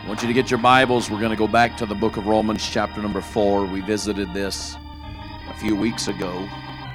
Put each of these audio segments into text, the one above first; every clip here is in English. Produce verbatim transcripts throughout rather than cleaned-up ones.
I want you to get your Bibles. We're going to go back to the book of Romans, chapter number four. We visited this a few weeks ago.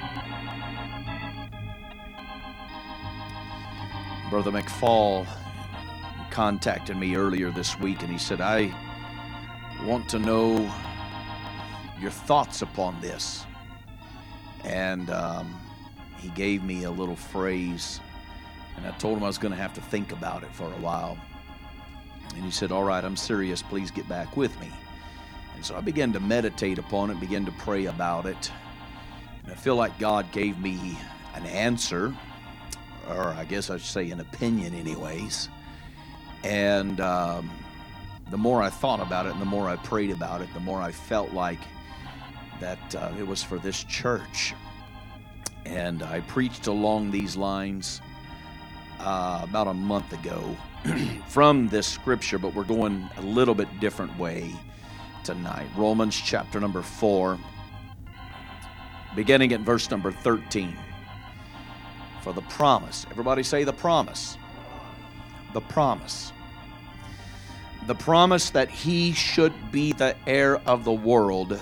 Brother McFall contacted me earlier this week, and he said, I want to know your thoughts upon this. And um, he gave me a little phrase, and I told him I was going to have to think about it for a while. And he said, all right, I'm serious, please get back with me. And so I began to meditate upon it, began to pray about it. And I feel like God gave me an answer, or I guess I should say an opinion anyways. And um, the more I thought about it and the more I prayed about it, the more I felt like that uh, it was for this church. And I preached along these lines uh, about a month ago from this scripture, but we're going a little bit different way tonight. Romans chapter number four, beginning at verse number thirteen. For the promise, everybody say the promise. The promise. The promise that he should be the heir of the world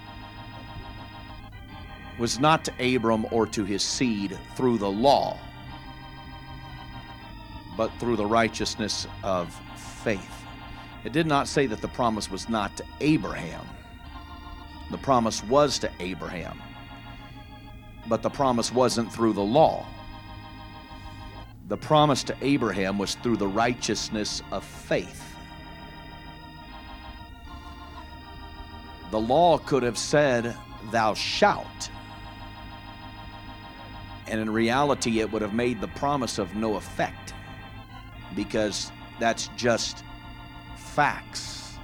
was not to Abram or to his seed through the law, but through the righteousness of faith. It did not say that the promise was not to Abraham. The promise was to Abraham, but the promise wasn't through the law. The promise to Abraham was through the righteousness of faith. The law could have said, thou shalt. And in reality, it would have made the promise of no effect, because that's just facts.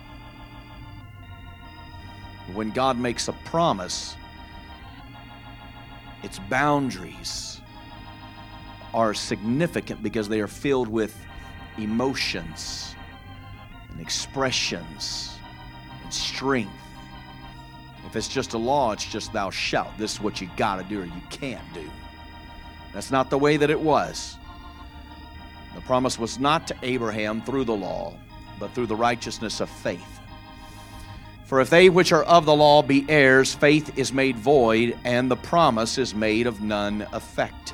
When God makes a promise, its boundaries are significant because they are filled with emotions and expressions and strength. If it's just a law, it's just thou shalt. This is what you got to do or you can't do. That's not the way that it was. The promise was not to Abraham through the law, but through the righteousness of faith. For if they which are of the law be heirs, faith is made void, and the promise is made of none effect.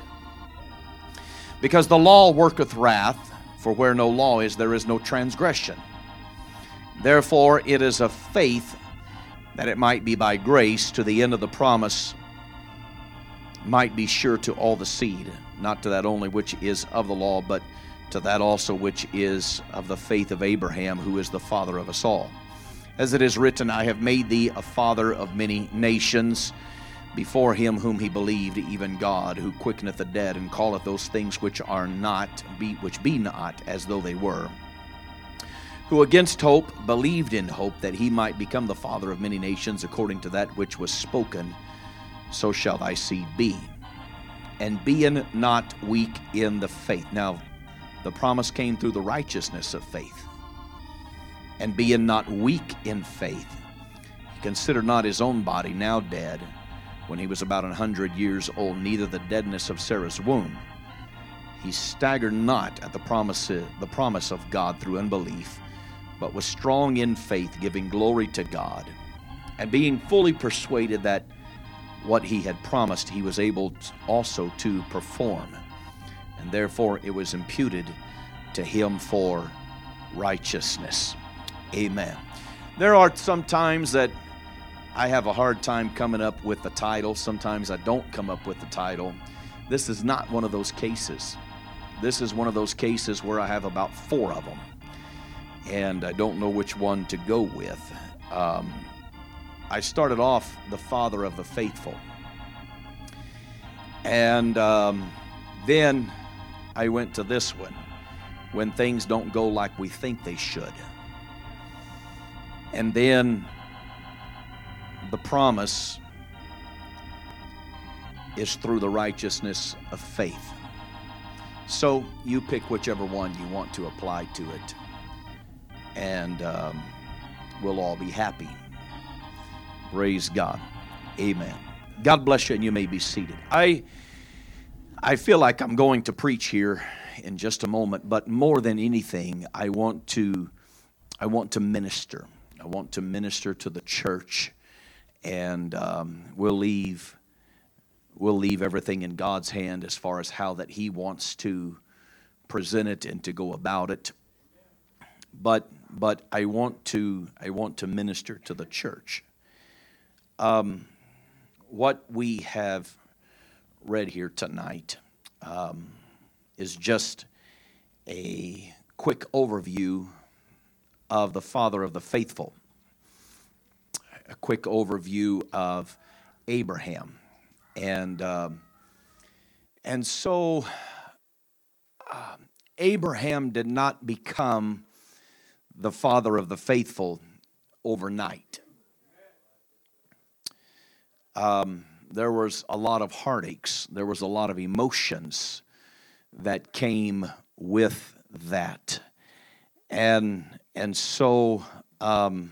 Because the law worketh wrath, for where no law is, there is no transgression. Therefore it is of faith, that it might be by grace, to the end of the promise might be sure to all the seed, not to that only which is of the law, but to that also which is of the faith of Abraham, who is the father of us all. As it is written, I have made thee a father of many nations, before him whom he believed, even God, who quickeneth the dead, and calleth those things which are not, be, which be not, as though they were. Who against hope believed in hope, that he might become the father of many nations, according to that which was spoken, so shall thy seed be. And being not weak in the faith. Now, the promise came through the righteousness of faith. And being not weak in faith, he considered not his own body now dead, when he was about an hundred years old, neither the deadness of Sarah's womb. He staggered not at the promise, the promise of God through unbelief, but was strong in faith, giving glory to God, and being fully persuaded that what he had promised he was able also to perform, and therefore it was imputed to him for righteousness. Amen. There are some times that I have a hard time coming up with the title. Sometimes I don't come up with the title. This is not one of those cases. This is one of those cases where I have about four of them, and I don't know which one to go with. Um, I started off the father of the faithful. And um, then I went to this one, when things don't go like we think they should. And then the promise is through the righteousness of faith. So you pick whichever one you want to apply to it, and um, we'll all be happy. Praise God. Amen. God bless you, and you may be seated. I I feel like I'm going to preach here in just a moment, but more than anything, I want to I want to minister. I want to minister to the church, and um, we'll leave we'll leave everything in God's hand as far as how that He wants to present it and to go about it. But but I want to I want to minister to the church. Um, what we have read here tonight um, is just a quick overview of the father of the faithful, a quick overview of Abraham, and um, and so uh, Abraham did not become the father of the faithful overnight. Um, there was a lot of heartaches. There was a lot of emotions that came with that. And and so um,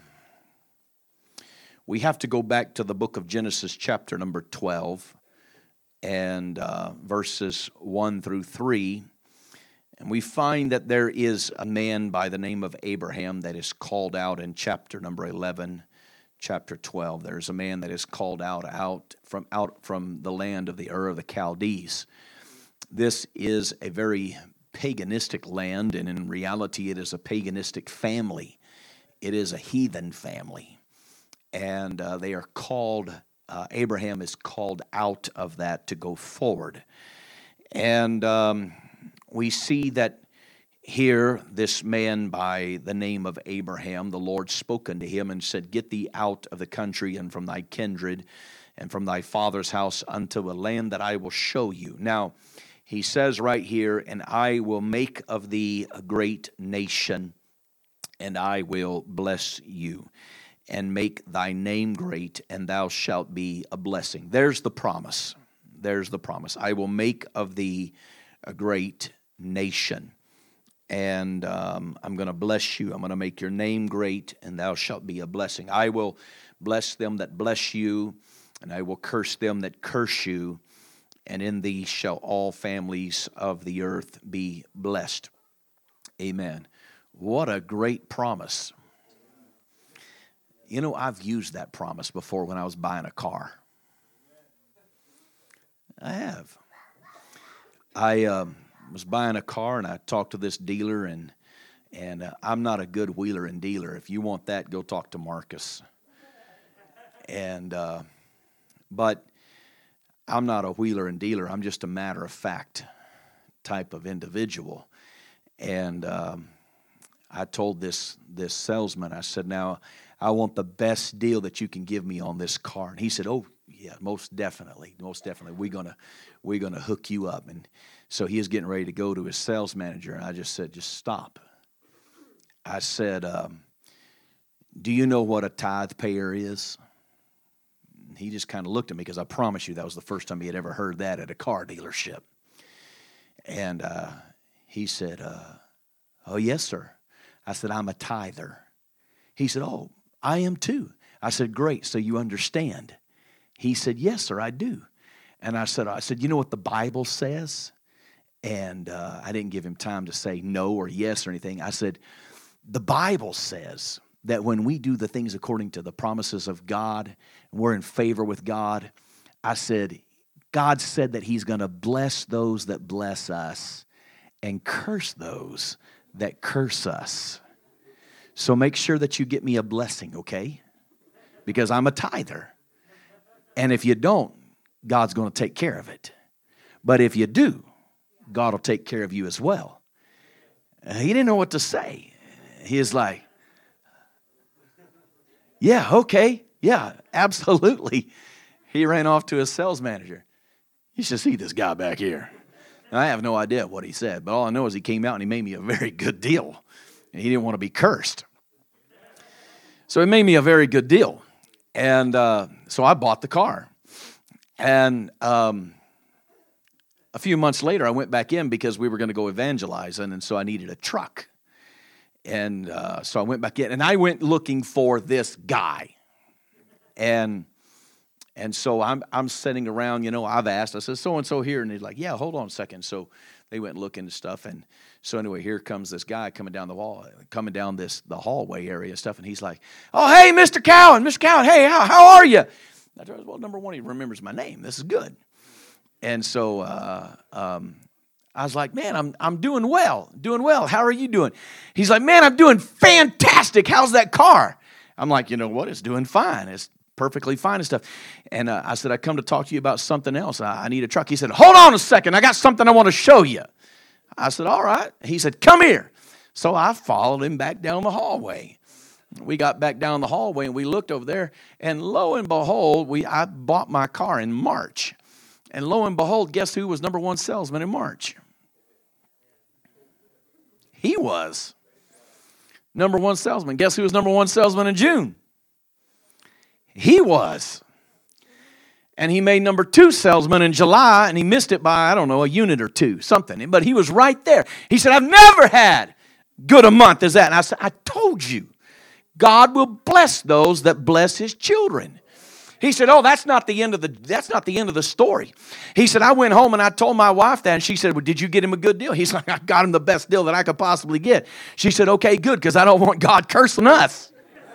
we have to go back to the book of Genesis chapter number twelve and uh, verses one through three. And we find that there is a man by the name of Abraham that is called out in chapter number eleven, chapter twelve. There's a man that is called out out from out from the land of the Ur of the Chaldees. This is a very paganistic land, and in reality it is a paganistic family. It is a heathen family. And uh, they are called, uh, Abraham is called out of that to go forward. And um, we see that here, this man by the name of Abraham, the Lord spoke unto him and said, Get thee out of the country and from thy kindred and from thy father's house unto a land that I will show you. Now, he says right here, and I will make of thee a great nation, and I will bless you, and make thy name great, and thou shalt be a blessing. There's the promise. There's the promise. I will make of thee a great nation, and um, I'm going to bless you. I'm going to make your name great, and thou shalt be a blessing. I will bless them that bless you, and I will curse them that curse you. And in thee shall all families of the earth be blessed. Amen. What a great promise. You know, I've used that promise before when I was buying a car. I have. I um, was buying a car, and I talked to this dealer, and and uh, I'm not a good wheeler and dealer. If you want that, go talk to Marcus. And uh, but I'm not a wheeler and dealer. I'm just a matter-of-fact type of individual. And um, I told this this salesman, I said, now, I want the best deal that you can give me on this car. And he said, oh, yeah, most definitely, most definitely. We're gonna we're gonna hook you up. And so he was getting ready to go to his sales manager, and I just said, just stop. I said, um, do you know what a tithe payer is? He just kind of looked at me, because I promise you that was the first time he had ever heard that at a car dealership. And uh, he said, uh, oh, yes, sir. I said, I'm a tither. He said, oh, I am too. I said, great, so you understand. He said, yes, sir, I do. And I said, I said, you know what the Bible says? And uh, I didn't give him time to say no or yes or anything. I said, the Bible says that when we do the things according to the promises of God, and we're in favor with God, I said, God said that He's going to bless those that bless us and curse those that curse us. So make sure that you get me a blessing, okay? Because I'm a tither. And if you don't, God's going to take care of it. But if you do, God will take care of you as well. He didn't know what to say. He was like, yeah, okay, yeah, absolutely. He ran off to his sales manager. You should see this guy back here. And I have no idea what he said, but all I know is he came out and he made me a very good deal. And he didn't want to be cursed. So he made me a very good deal. And uh, so I bought the car. And um, a few months later, I went back in because we were going to go evangelizing, and so I needed a truck. And uh, so I went back in, and I went looking for this guy. And and so I'm I'm sitting around, you know, I've asked, I said, so-and-so here. And he's like, yeah, hold on a second. So they went and looked into stuff. And so anyway, here comes this guy coming down the wall, coming down this the hallway area and stuff. And he's like, "Oh, hey, Mister Cowan, Mister Cowan, hey, how, how are you?" I told him, well, number one, he remembers my name. This is good. And so uh, um, I was like, man, I'm I'm doing well, doing well. How are you doing? He's like, man, I'm doing fantastic. How's that car? I'm like, you know what? It's doing fine. It's perfectly fine and stuff. And uh, I said, I come to talk to you about something else. I, I need a truck. He said, hold on a second. I got something I want to show you. I said, all right. He said, come here. So I followed him back down the hallway. We got back down the hallway and we looked over there. And lo and behold, we I bought my car in March. And lo and behold, guess who was number one salesman in March? He was. Number one salesman. Guess who was number one salesman in June? He was. And he made number two salesman in July, and he missed it by, I don't know, a unit or two, something. But he was right there. He said, I've never had good a month as that. And I said, I told you, God will bless those that bless his children. He said, oh, that's not the end of the that's not the end of the story. He said, I went home and I told my wife that, and she said, well, did you get him a good deal? He's like, I got him the best deal that I could possibly get. She said, okay, good, because I don't want God cursing us.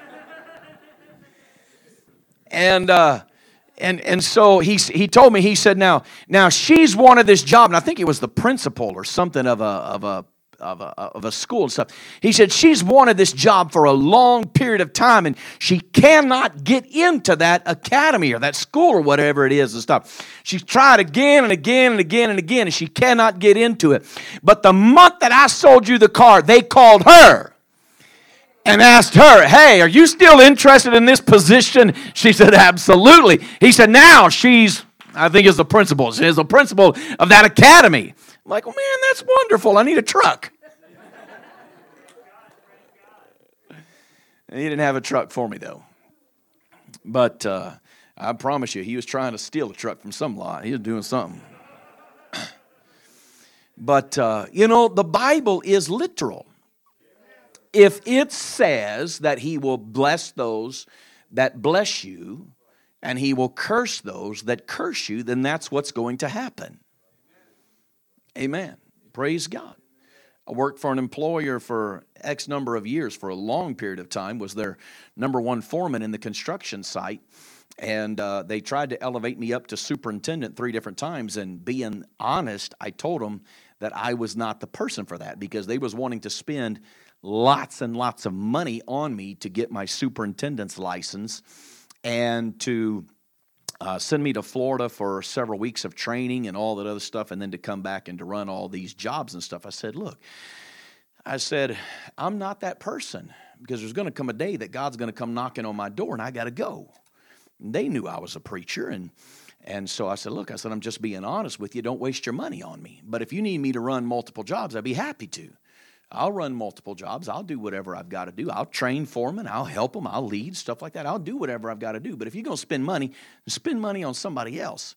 and uh, and and so he he told me, he said, now now she's wanted this job, and I think it was the principal or something of a of a Of a, of a school and stuff. He said, she's wanted this job for a long period of time, and she cannot get into that academy or that school or whatever it is and stuff. She's tried again and again and again and again, and she cannot get into it. But the month that I sold you the car, they called her and asked her, hey, are you still interested in this position? She said, absolutely. He said, now she's, I think is the principal. She is the principal of that academy. I'm like, well, man, that's wonderful. I need a truck. He didn't have a truck for me, though. But uh, I promise you, he was trying to steal a truck from some lot. He was doing something. But, uh, you know, the Bible is literal. If it says that he will bless those that bless you, and he will curse those that curse you, then that's what's going to happen. Amen. Praise God. I worked for an employer for X number of years, for a long period of time, was their number one foreman in the construction site. And uh, they tried to elevate me up to superintendent three different times. And being honest, I told them that I was not the person for that, because they was wanting to spend lots and lots of money on me to get my superintendent's license and to Uh, send me to Florida for several weeks of training and all that other stuff, and then to come back and to run all these jobs and stuff. I said, look, I said, I'm not that person, because there's going to come a day that God's going to come knocking on my door, and I got to go. And they knew I was a preacher, and and so I said, look, I said, I'm just being honest with you. Don't waste your money on me. But if you need me to run multiple jobs, I'd be happy to. I'll run multiple jobs. I'll do whatever I've got to do. I'll train foremen. I'll help them. I'll lead, stuff like that. I'll do whatever I've got to do. But if you're going to spend money, spend money on somebody else.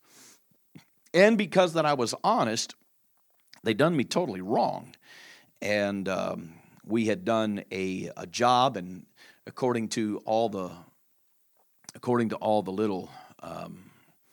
And because that I was honest, they done me totally wrong. And um, we had done a, a job, and according to all the, according to all the little um,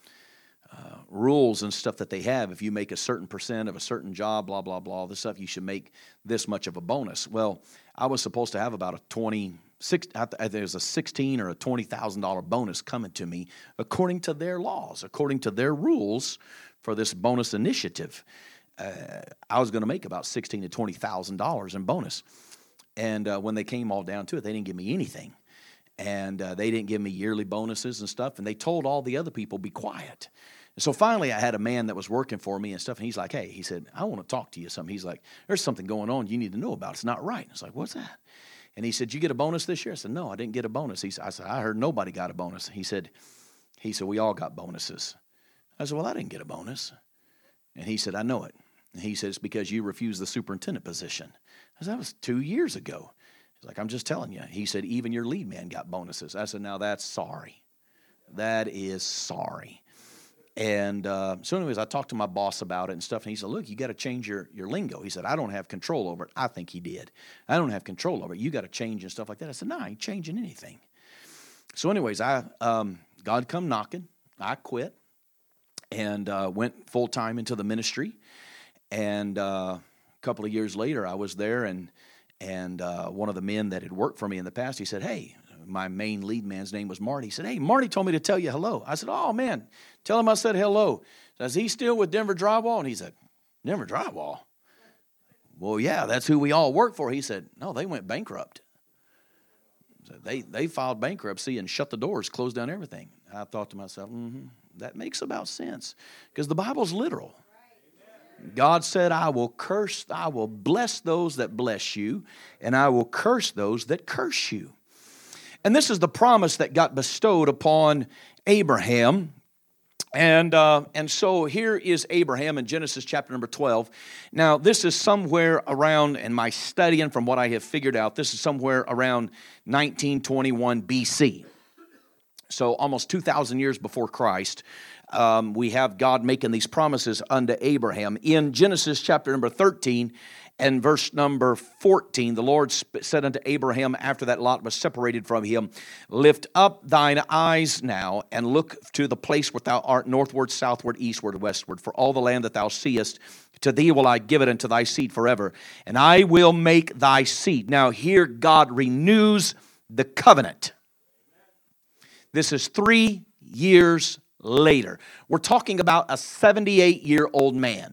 Uh, rules and stuff that they have, if you make a certain percent of a certain job, blah, blah, blah, all this stuff, you should make this much of a bonus. Well, I was supposed to have about a twenty, six, there's a sixteen or a twenty thousand dollars bonus coming to me according to their laws, according to their rules for this bonus initiative. Uh, I was going to make about sixteen to twenty thousand dollars in bonus. And uh, when they came all down to it, they didn't give me anything. And uh, they didn't give me yearly bonuses and stuff. And they told all the other people, be quiet. And so finally, I had a man that was working for me and stuff, and he's like, hey, he said, I want to talk to you something. He's like, there's something going on you need to know about. It's not right. I was like, what's that? And he said, you get a bonus this year? I said, no, I didn't get a bonus. He said, I said, I heard nobody got a bonus. He said, he said, we all got bonuses. I said, well, I didn't get a bonus. And he said, I know it. And he said, it's because you refused the superintendent position. I said, that was two years ago. He's like, I'm just telling you. He said, even your lead man got bonuses. I said, now that's sorry. That is sorry. And uh, so anyways, I talked to my boss about it and stuff, and he said, look, you got to change your, your lingo. He said, I don't have control over it. I think he did. I don't have control over it. You got to change and stuff like that. I said, no, I ain't changing anything. So anyways, I um, God come knocking. I quit and uh, went full-time into the ministry. And uh, a couple of years later, I was there, and and uh, one of the men that had worked for me in the past, he said, hey, my main lead man's name was Marty. He said, hey, Marty told me to tell you hello. I said, oh, man, tell him I said hello. Is he still with Denver Drywall? And he said, Denver Drywall? Well, yeah, that's who we all work for. He said, no, they went bankrupt. So they, they filed bankruptcy and shut the doors, closed down everything. I thought to myself, mm-hmm, that makes about sense, because the Bible's literal. God said, I will curse, I will bless those that bless you, and I will curse those that curse you. And this is the promise that got bestowed upon Abraham. And uh, and so here is Abraham in Genesis chapter number twelve. Now, this is somewhere around, in my studying from what I have figured out, this is somewhere around nineteen twenty-one B C. So almost two thousand years before Christ. Um, we have God making these promises unto Abraham. In Genesis chapter number thirteen and verse number fourteen, the Lord said unto Abraham after that Lot was separated from him, lift up thine eyes now and look to the place where thou art, northward, southward, eastward, westward. For all the land that thou seest, to thee will I give it, and to thy seed forever. And I will make thy seed. Now here God renews the covenant. This is three years later. We're talking about a seventy-eight-year-old man.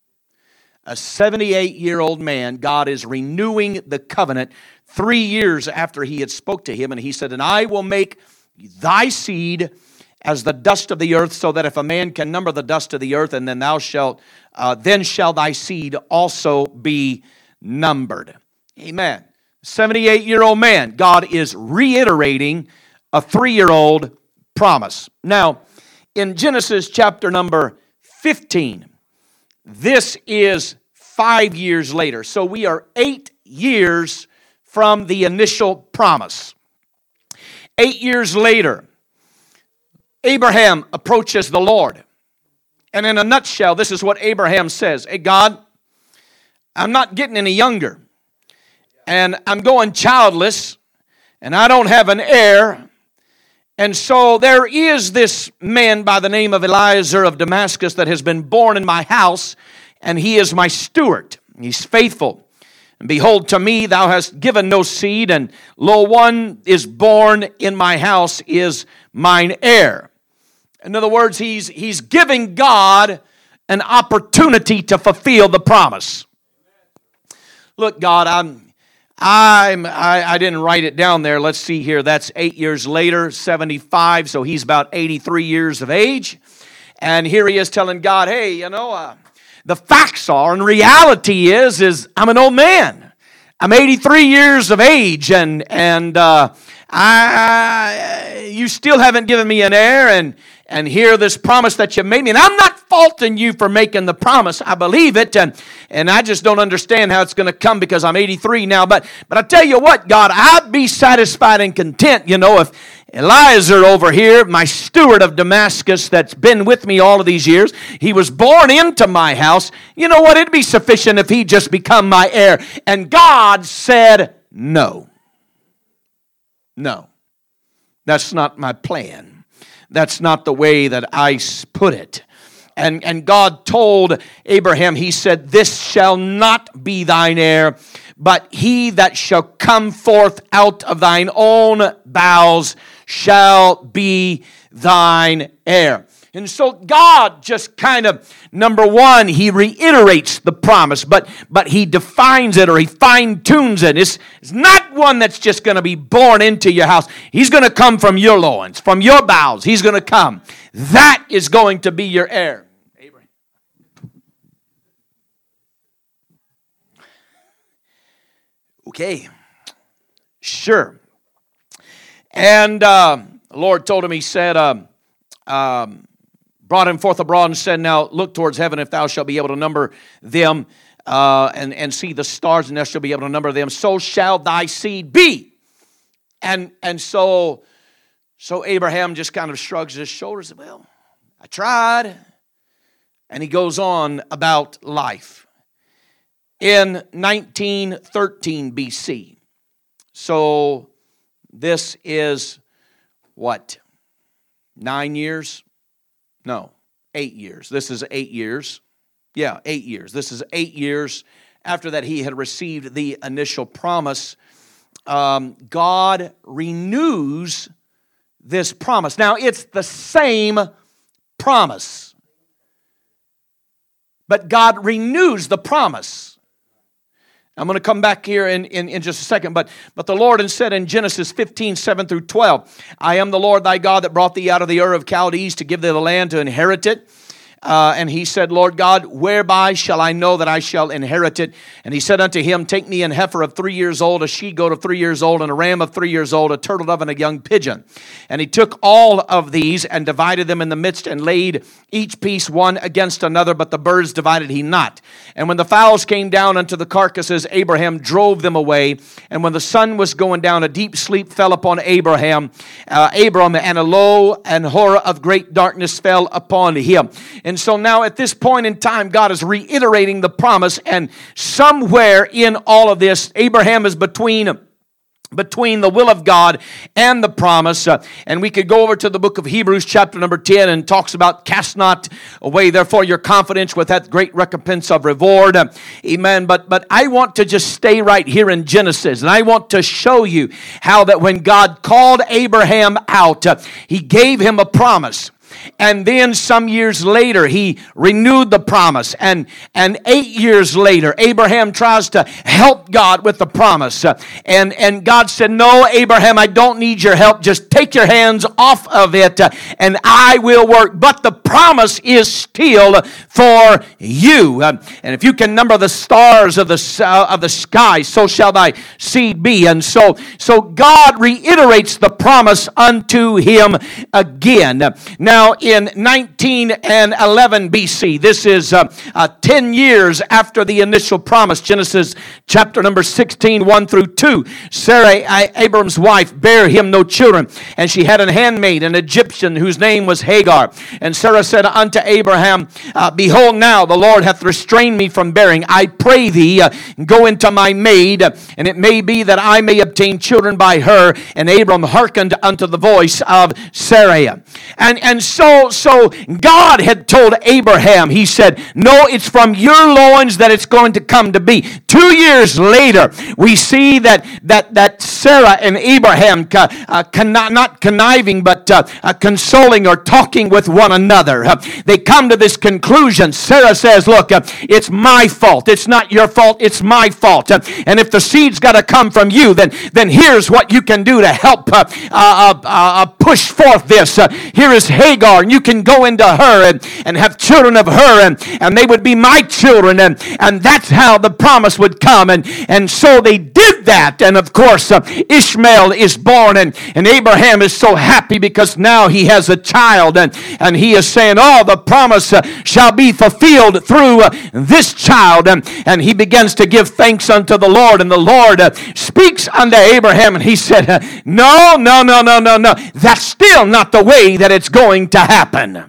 A seventy-eight-year-old man, God is renewing the covenant three years after he had spoke to him. And he said, and I will make thy seed as the dust of the earth, so that if a man can number the dust of the earth, and then thou shalt, uh, then shall thy seed also be numbered. Amen. seventy-eight-year-old man, God is reiterating a three-year-old promise. Now, in Genesis chapter number fifteen, this is five years later. So we are eight years from the initial promise. Eight years later, Abraham approaches the Lord. And in a nutshell, this is what Abraham says. Hey, God, I'm not getting any younger. And I'm going childless. And I don't have an heir. And so there is this man by the name of Eliezer of Damascus that has been born in my house, and he is my steward. He's faithful. And behold, to me thou hast given no seed, and lo, one is born in my house is mine heir. In other words, he's, he's giving God an opportunity to fulfill the promise. Look, God, I'm... I'm, I, I didn't write it down there. Let's see here. That's eight years later, seventy-five. So he's about eighty-three years of age. And here he is telling God, hey, you know, uh, the facts are, and reality is, is I'm an old man. I'm eighty-three years of age, and and uh, I, you still haven't given me an heir, and and hear this promise that you made me. And I'm not faulting you for making the promise. I believe it, and, and I just don't understand how it's going to come because I'm eighty-three now. But but I tell you what, God, I'd be satisfied and content, you know, if Eliezer over here, my steward of Damascus that's been with me all of these years, he was born into my house. You know what? It'd be sufficient if he just become my heir. And God said, no. No. That's not my plan. That's not the way that I put it. And, and God told Abraham, he said, this shall not be thine heir, but he that shall come forth out of thine own bowels shall be thine heir. And so God just kind of, number one, he reiterates the promise, but, but he defines it or he fine-tunes it. It's, it's not one that's just going to be born into your house. He's going to come from your loins, from your bowels. He's going to come. That is going to be your heir. Abraham. Okay. Sure. And uh, the Lord told him, he said, um, um, brought him forth abroad and said, now look towards heaven if thou shalt be able to number them uh, and, and see the stars, and thou shalt be able to number them. So shall thy seed be. And and so, so Abraham just kind of shrugs his shoulders. Well, I tried. And he goes on about life. In nineteen thirteen B C, so this is what? Nine years? No, eight years. This is eight years. Yeah, eight years. This is eight years after that he had received the initial promise. Um, God renews this promise. Now, it's the same promise, but God renews the promise. I'm going to come back here in, in, in just a second, but, but the Lord said in Genesis fifteen, seven through twelve, I am the Lord thy God that brought thee out of the Ur of Chaldees to give thee the land to inherit it. Uh, and he said, Lord God, whereby shall I know that I shall inherit it? And he said unto him, take me an heifer of three years old, a she-goat of three years old, and a ram of three years old, a turtle dove, and a young pigeon. And he took all of these and divided them in the midst, and laid each piece one against another, but the birds divided he not. And when the fowls came down unto the carcasses, Abraham drove them away. And when the sun was going down, a deep sleep fell upon Abraham, uh, Abram, and a low and horror of great darkness fell upon him. And so now at this point in time, God is reiterating the promise, and somewhere in all of this, Abraham is between between the will of God and the promise. Uh, and we could go over to the book of Hebrews chapter number ten and talks about cast not away therefore your confidence with that great recompense of reward. Uh, amen. But, but I want to just stay right here in Genesis, and I want to show you how that when God called Abraham out, uh, he gave him a promise. And then some years later, he renewed the promise. And, and eight years later, Abraham tries to help God with the promise. Uh, and, and God said, no, Abraham, I don't need your help. Just take your hands off of it, uh, and I will work. But the promise is still for you. Uh, and if you can number the stars of the, uh, of the sky, so shall thy seed be. And so, so God reiterates the promise unto him again. Now, in nineteen eleven B C, this is uh, uh, ten years after the initial promise, Genesis chapter number sixteen, one through two, Sarah, Abram's wife, bare him no children, and she had an handmaid, an Egyptian, whose name was Hagar. And Sarah said unto Abraham, uh, behold, now the Lord hath restrained me from bearing. I pray thee, uh, go into my maid, uh, and it may be that I may obtain children by her. And Abram hearkened unto the voice of Sarai. And, and so, so God had told Abraham, he said, no, it's from your loins that it's going to come to be. Two years later, we see that that, that Sarah and Abraham, uh, con- not conniving, but uh, uh, consoling or talking with one another, uh, they come to this conclusion. Sarah says, look, uh, it's my fault. It's not your fault. It's my fault. Uh, and if the seed's got to come from you, then, then here's what you can do to help uh, uh, uh, uh, push forth this. Uh, here is Hagar, and you can go into her and, and have children of her, and, and they would be my children, and, and that's how the promise would come. And, and so they did that, and of course uh, Ishmael is born, and, and Abraham is so happy because now he has a child, and, and he is saying, oh, the promise uh, shall be fulfilled through uh, this child. And, and he begins to give thanks unto the Lord, and the Lord uh, speaks unto Abraham, and he said, uh, no, no, no, no, no, no, that's still not the way that it's going to happen.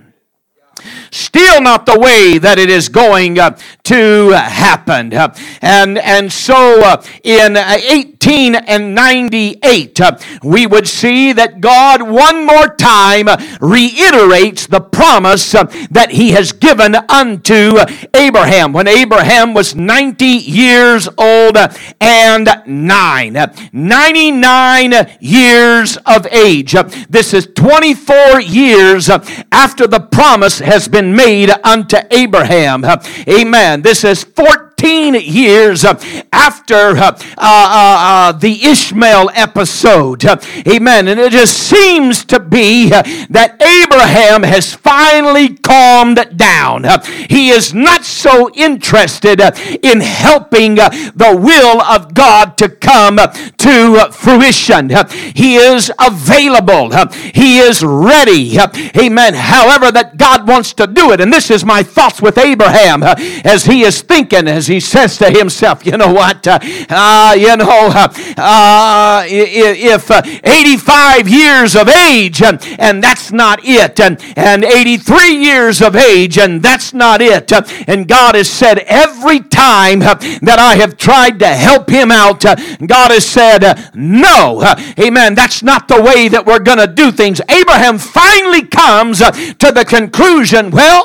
Still not the way that it is going uh, to happen. Uh, and, and so uh, in uh, eighteen ninety-eight, uh, we would see that God one more time uh, reiterates the promise uh, that he has given unto uh, Abraham when Abraham was ninety years old uh, and nine. Uh, ninety-nine years of age. Uh, this is twenty-four years uh, after the promise has been made unto Abraham. Amen. This is fourteen years after uh, uh, uh, the Ishmael episode. Amen. And it just seems to be that Abraham has finally calmed down. He is not so interested in helping the will of God to come to fruition. He is available. He is ready. Amen. However that God wants to do it. And this is my thoughts with Abraham as he is thinking, as he says to himself, you know what, uh, uh, you know, uh, uh, if uh, eighty-five years of age, and, and that's not it, and, and eighty-three years of age, and that's not it, uh, and God has said every time uh, that I have tried to help him out, uh, God has said, uh, no, uh, amen, that's not the way that we're going to do things. Abraham finally comes uh, to the conclusion, well,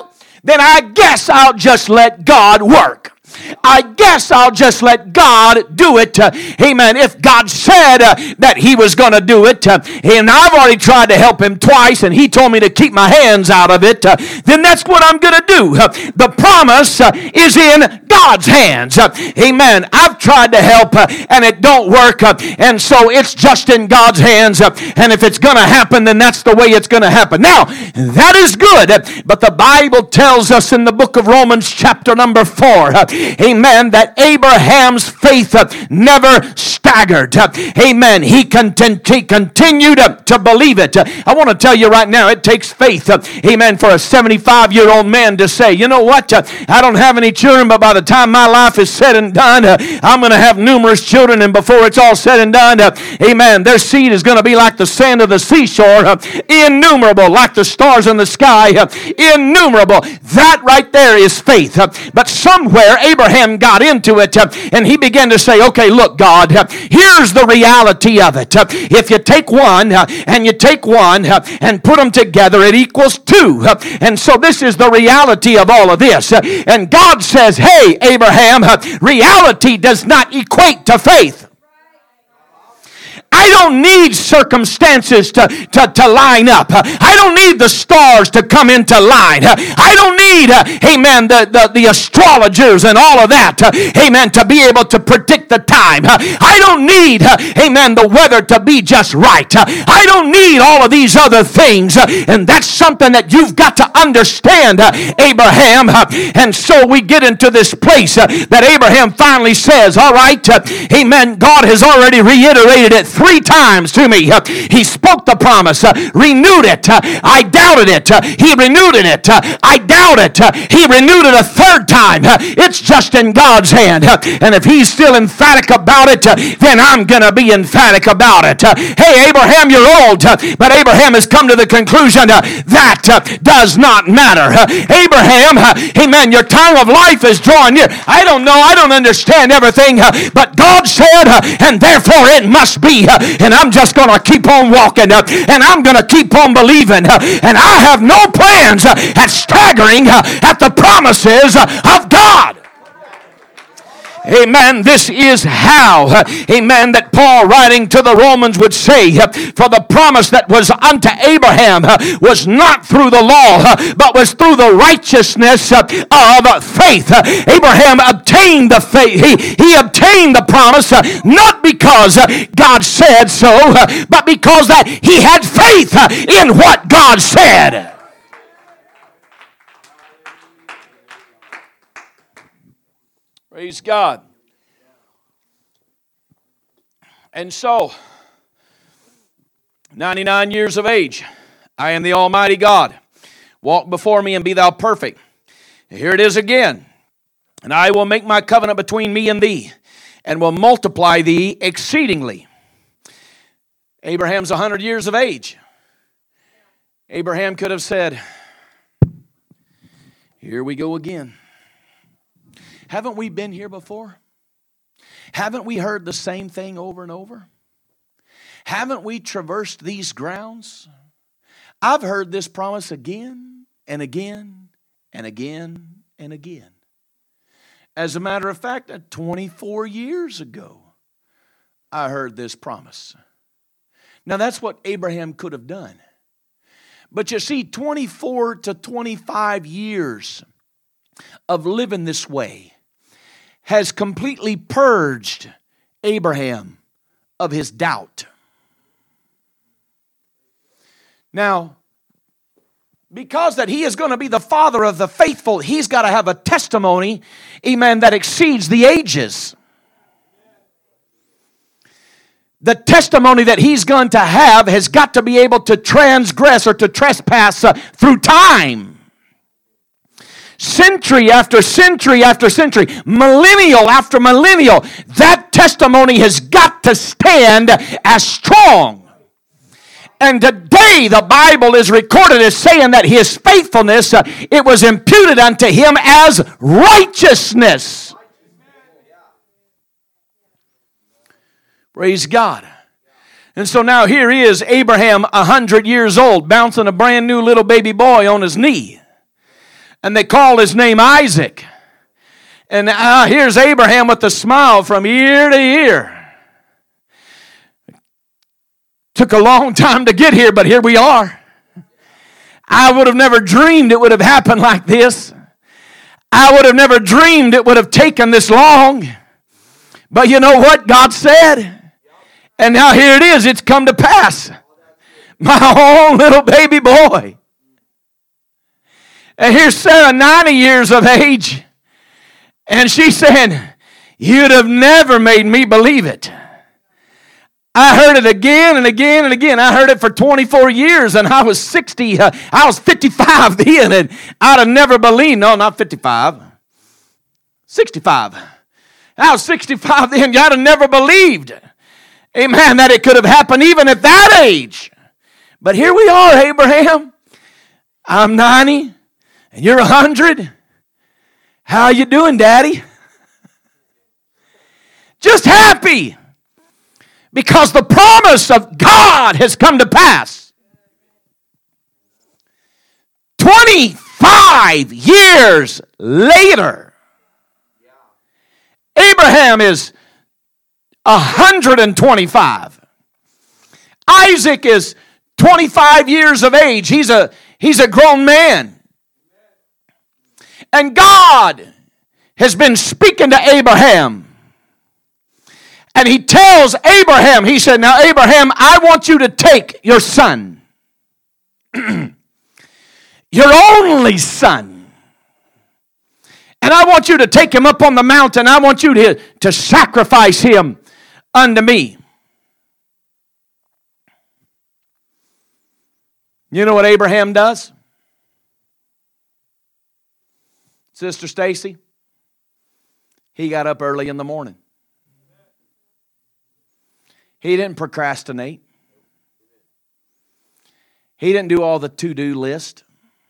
then I guess I'll just let God work. I guess I'll just let God do it. Uh, amen. If God said uh, that He was going to do it, uh, and I've already tried to help Him twice, and He told me to keep my hands out of it, uh, then that's what I'm going to do. Uh, the promise uh, is in God's hands. Uh, amen. I've tried to help, uh, and it don't work, uh, and so it's just in God's hands. Uh, and if it's going to happen, then that's the way it's going to happen. Now, that is good, uh, but the Bible tells us in the book of Romans, chapter number four, uh, amen, that Abraham's faith uh, never staggered. Uh, amen. He, content, he continued uh, to believe it. Uh, I want to tell you right now, it takes faith, uh, amen, for a seventy-five-year-old man to say, you know what, uh, I don't have any children, but by the time my life is said and done, uh, I'm going to have numerous children, and before it's all said and done, uh, amen, their seed is going to be like the sand of the seashore, uh, innumerable, like the stars in the sky, uh, innumerable. That right there is faith. Uh, but somewhere, Abraham got into it, uh, and he began to say, okay, look, God, uh, here's the reality of it. Uh, if you take one, uh, and you take one, uh, and put them together, it equals two. Uh, and so this is the reality of all of this. Uh, and God says, hey, Abraham, uh, reality does not equate to faith. I don't need circumstances to, to, to line up. I don't need the stars to come into line. I don't need, uh, amen, the, the, the astrologers and all of that, uh, amen, to be able to predict the time. I don't need, uh, amen, the weather to be just right. I don't need all of these other things. And that's something that you've got to understand, uh, Abraham. And so we get into this place uh, that Abraham finally says, all right, uh, amen, God has already reiterated it three times to me. Uh, he spoke the promise, uh, renewed it. Uh, I doubted it. Uh, he renewed it. Uh, I doubt it. Uh, he renewed it a third time. Uh, it's just in God's hand. Uh, and if He's still emphatic about it, uh, then I'm going to be emphatic about it. Uh, hey, Abraham, you're old. Uh, but Abraham has come to the conclusion uh, that uh, does not matter. Uh, Abraham, uh, amen, your time of life is drawing near. I don't know. I don't understand everything. Uh, but God said, uh, and therefore it must be. Uh, and I'm just going to keep on walking, uh, and I'm going to keep on believing, uh, and I have no plans uh, at staggering uh, at the promises uh, of God. Amen. This is how, uh, amen, that Paul writing to the Romans would say, uh, for the promise that was unto Abraham uh, was not through the law, uh, but was through the righteousness uh, of faith. Uh, Abraham obtained the faith. He, he obtained the promise uh, not because uh, God said so, uh, but because that he had faith uh, in what God said. Praise God. And so, ninety-nine years of age, I am the Almighty God. Walk before me and be thou perfect. Here it is again. And I will make my covenant between me and thee, and will multiply thee exceedingly. Abraham's one hundred years of age. Abraham could have said, here we go again. Haven't we been here before? Haven't we heard the same thing over and over? Haven't we traversed these grounds? I've heard this promise again and again and again and again. As a matter of fact, twenty-four years ago, I heard this promise. Now, that's what Abraham could have done. But you see, twenty-four to twenty-five years of living this way has completely purged Abraham of his doubt. Now, because that he is going to be the father of the faithful, he's got to have a testimony, amen, that exceeds the ages. The testimony that he's going to have has got to be able to transgress or to trespass uh, through time. Century after century after century, millennial after millennial, that testimony has got to stand as strong. And today the Bible is recorded as saying that his faithfulness, uh, it was imputed unto him as righteousness. Praise God. And so now here is Abraham, a hundred years old, bouncing a brand new little baby boy on his knee. And they called his name Isaac. And uh, here's Abraham with a smile from ear to ear. Took a long time to get here, but here we are. I would have never dreamed it would have happened like this. I would have never dreamed it would have taken this long. But you know what God said? And now here it is. It's come to pass. My own little baby boy. And here's Sarah, ninety years of age. And she's saying, you'd have never made me believe it. I heard it again and again and again. I heard it for twenty-four years, and I was sixty. Uh, I was fifty-five then, and I'd have never believed. No, not fifty-five. sixty-five. I was sixty-five then. I'd have never believed, amen, that it could have happened even at that age. But here we are, Abraham. I'm ninety, and you're one hundred. How you doing, Daddy? Just happy. Because the promise of God has come to pass. twenty-five years later, Abraham is one hundred twenty-five. Isaac is twenty-five years of age. He's a, he's a grown man. And God has been speaking to Abraham. And he tells Abraham, he said, now Abraham, I want you to take your son. Your only son. And I want you to take him up on the mountain. I want you to, to sacrifice him unto me. You know what Abraham does? Sister Stacy, he got up early in the morning. He didn't procrastinate. He didn't do all the to-do list.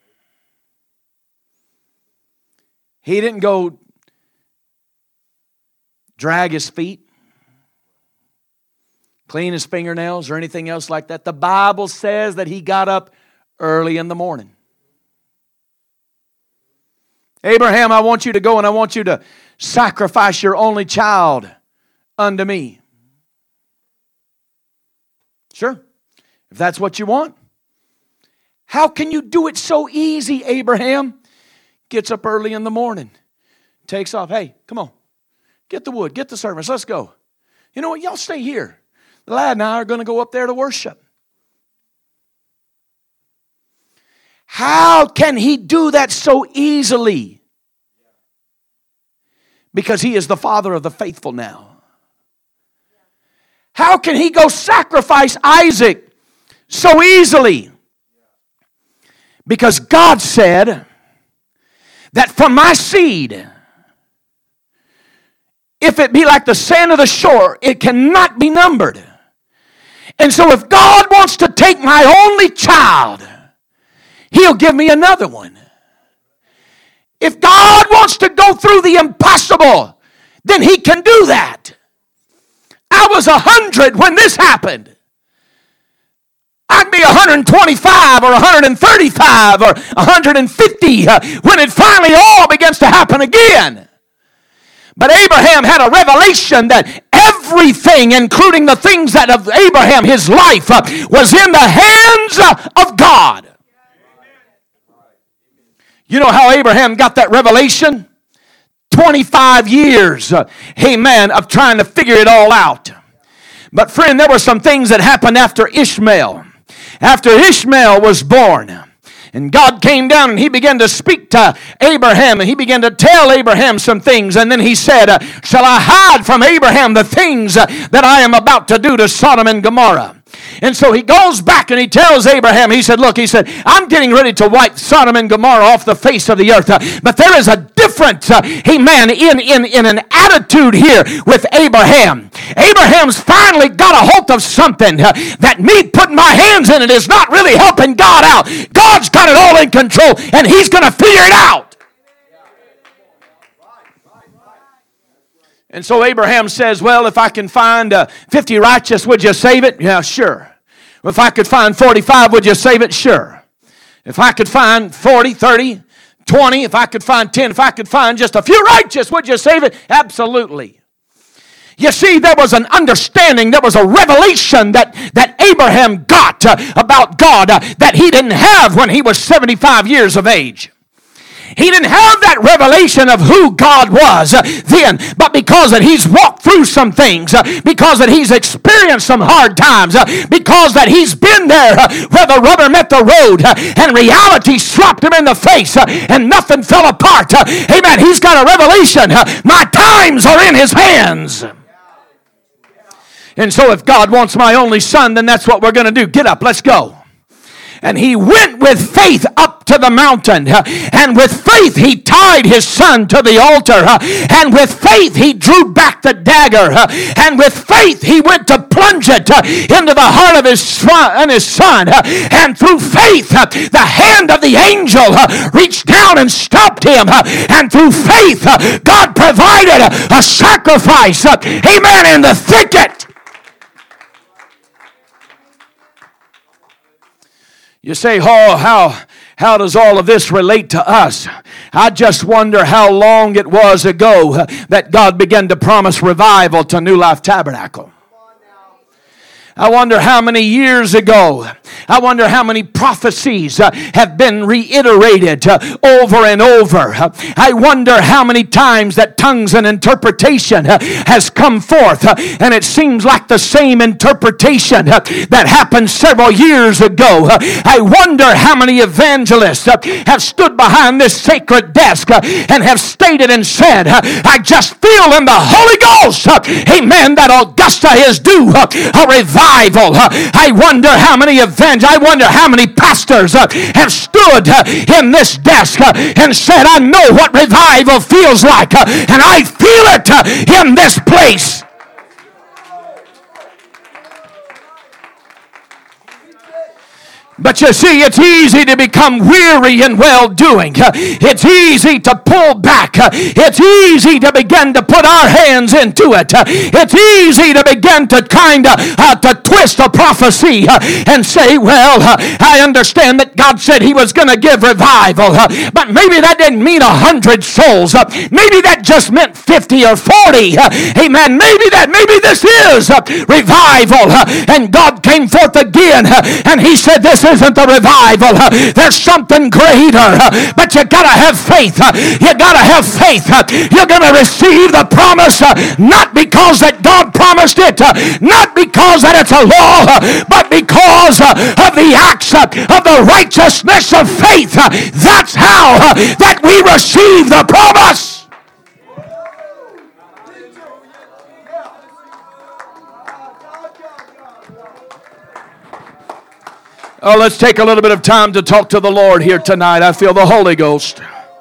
He didn't go drag his feet, clean his fingernails, or anything else like that. The Bible says that he got up early in the morning. Abraham, I want you to go and I want you to sacrifice your only child unto me. Sure, if that's what you want. How can you do it so easy, Abraham? Gets up early in the morning, takes off. Hey, come on, get the wood, get the servants, let's go. You know what, y'all stay here. The lad and I are going to go up there to worship. How can he do that so easily? Because he is the father of the faithful now. How can he go sacrifice Isaac so easily? Because God said that from my seed, if it be like the sand of the shore, it cannot be numbered. And so if God wants to take my only child, He'll give me another one. If God wants to go through the impossible, then He can do that. I was a hundred when this happened. I'd be one hundred twenty-five or one hundred thirty-five or one hundred fifty uh, when it finally all begins to happen again. But Abraham had a revelation that everything, including the things that of Abraham, his life, uh, was in the hands uh, of God. You know how Abraham got that revelation? twenty-five years, uh, amen, of trying to figure it all out. But friend, there were some things that happened after Ishmael. After Ishmael was born, and God came down and He began to speak to Abraham, and He began to tell Abraham some things. And then He said, uh, shall I hide from Abraham the things uh, that I am about to do to Sodom and Gomorrah? And so he goes back and he tells Abraham, he said, look, he said, I'm getting ready to wipe Sodom and Gomorrah off the face of the earth. Uh, but there is a difference, uh, amen, in, in, in an attitude here with Abraham. Abraham's finally got a hold of something uh, that me putting my hands in it is not really helping God out. God's got it all in control, and He's going to figure it out. And so Abraham says, well, if I can find uh, fifty righteous, would you save it? Yeah, sure. If I could find forty-five, would you save it? Sure. If I could find forty, thirty, twenty, if I could find ten, if I could find just a few righteous, would you save it? Absolutely. You see, there was an understanding, there was a revelation that, that Abraham got uh, about God uh, that he didn't have when he was seventy-five years of age. He didn't have that revelation of who God was uh, then, but because that he's walked through some things, uh, because that he's experienced some hard times, uh, because that he's been there uh, where the rubber met the road uh, and reality slapped him in the face uh, and nothing fell apart. Uh, amen. He's got a revelation. Uh, my times are in his hands. And so if God wants my only son, then that's what we're going to do. Get up, let's go. And he went with faith up to the mountain. And with faith he tied his son to the altar. And with faith he drew back the dagger. And with faith he went to plunge it into the heart of his son. His son. And through faith the hand of the angel reached down and stopped him. And through faith God provided a sacrifice. Amen. In the thicket. You say, oh, how, how does all of this relate to us? I just wonder how long it was ago that God began to promise revival to New Life Tabernacle. I wonder how many years ago. I wonder how many prophecies uh, have been reiterated uh, over and over. Uh, I wonder how many times that tongues and interpretation uh, has come forth. Uh, and it seems like the same interpretation uh, that happened several years ago. Uh, I wonder how many evangelists uh, have stood behind this sacred desk uh, and have stated and said, uh, I just feel in the Holy Ghost, uh, amen, that Augusta is due uh, a revival. I wonder how many evangelists, I wonder how many pastors have stood in this desk and said, I know what revival feels like, and I feel it in this place. But you see, it's easy to become weary in well-doing. It's easy to pull back. It's easy to begin to put our hands into it. It's easy to begin to kind of uh, to twist a prophecy uh, and say, well, uh, I understand that God said he was going to give revival, uh, but maybe that didn't mean a hundred souls. Uh, maybe that just meant fifty or forty. Uh, amen. Maybe that, maybe this is uh, revival. Uh, and God came forth again uh, and he said, this isn't the revival. There's something greater. But you gotta have faith. You gotta have faith. You're gonna receive the promise, not because that God promised it, not because that it's a law, but because of the acts of the righteousness of faith. That's how that we receive the promise. Oh, let's take a little bit of time to talk to the Lord here tonight. I feel the Holy Ghost.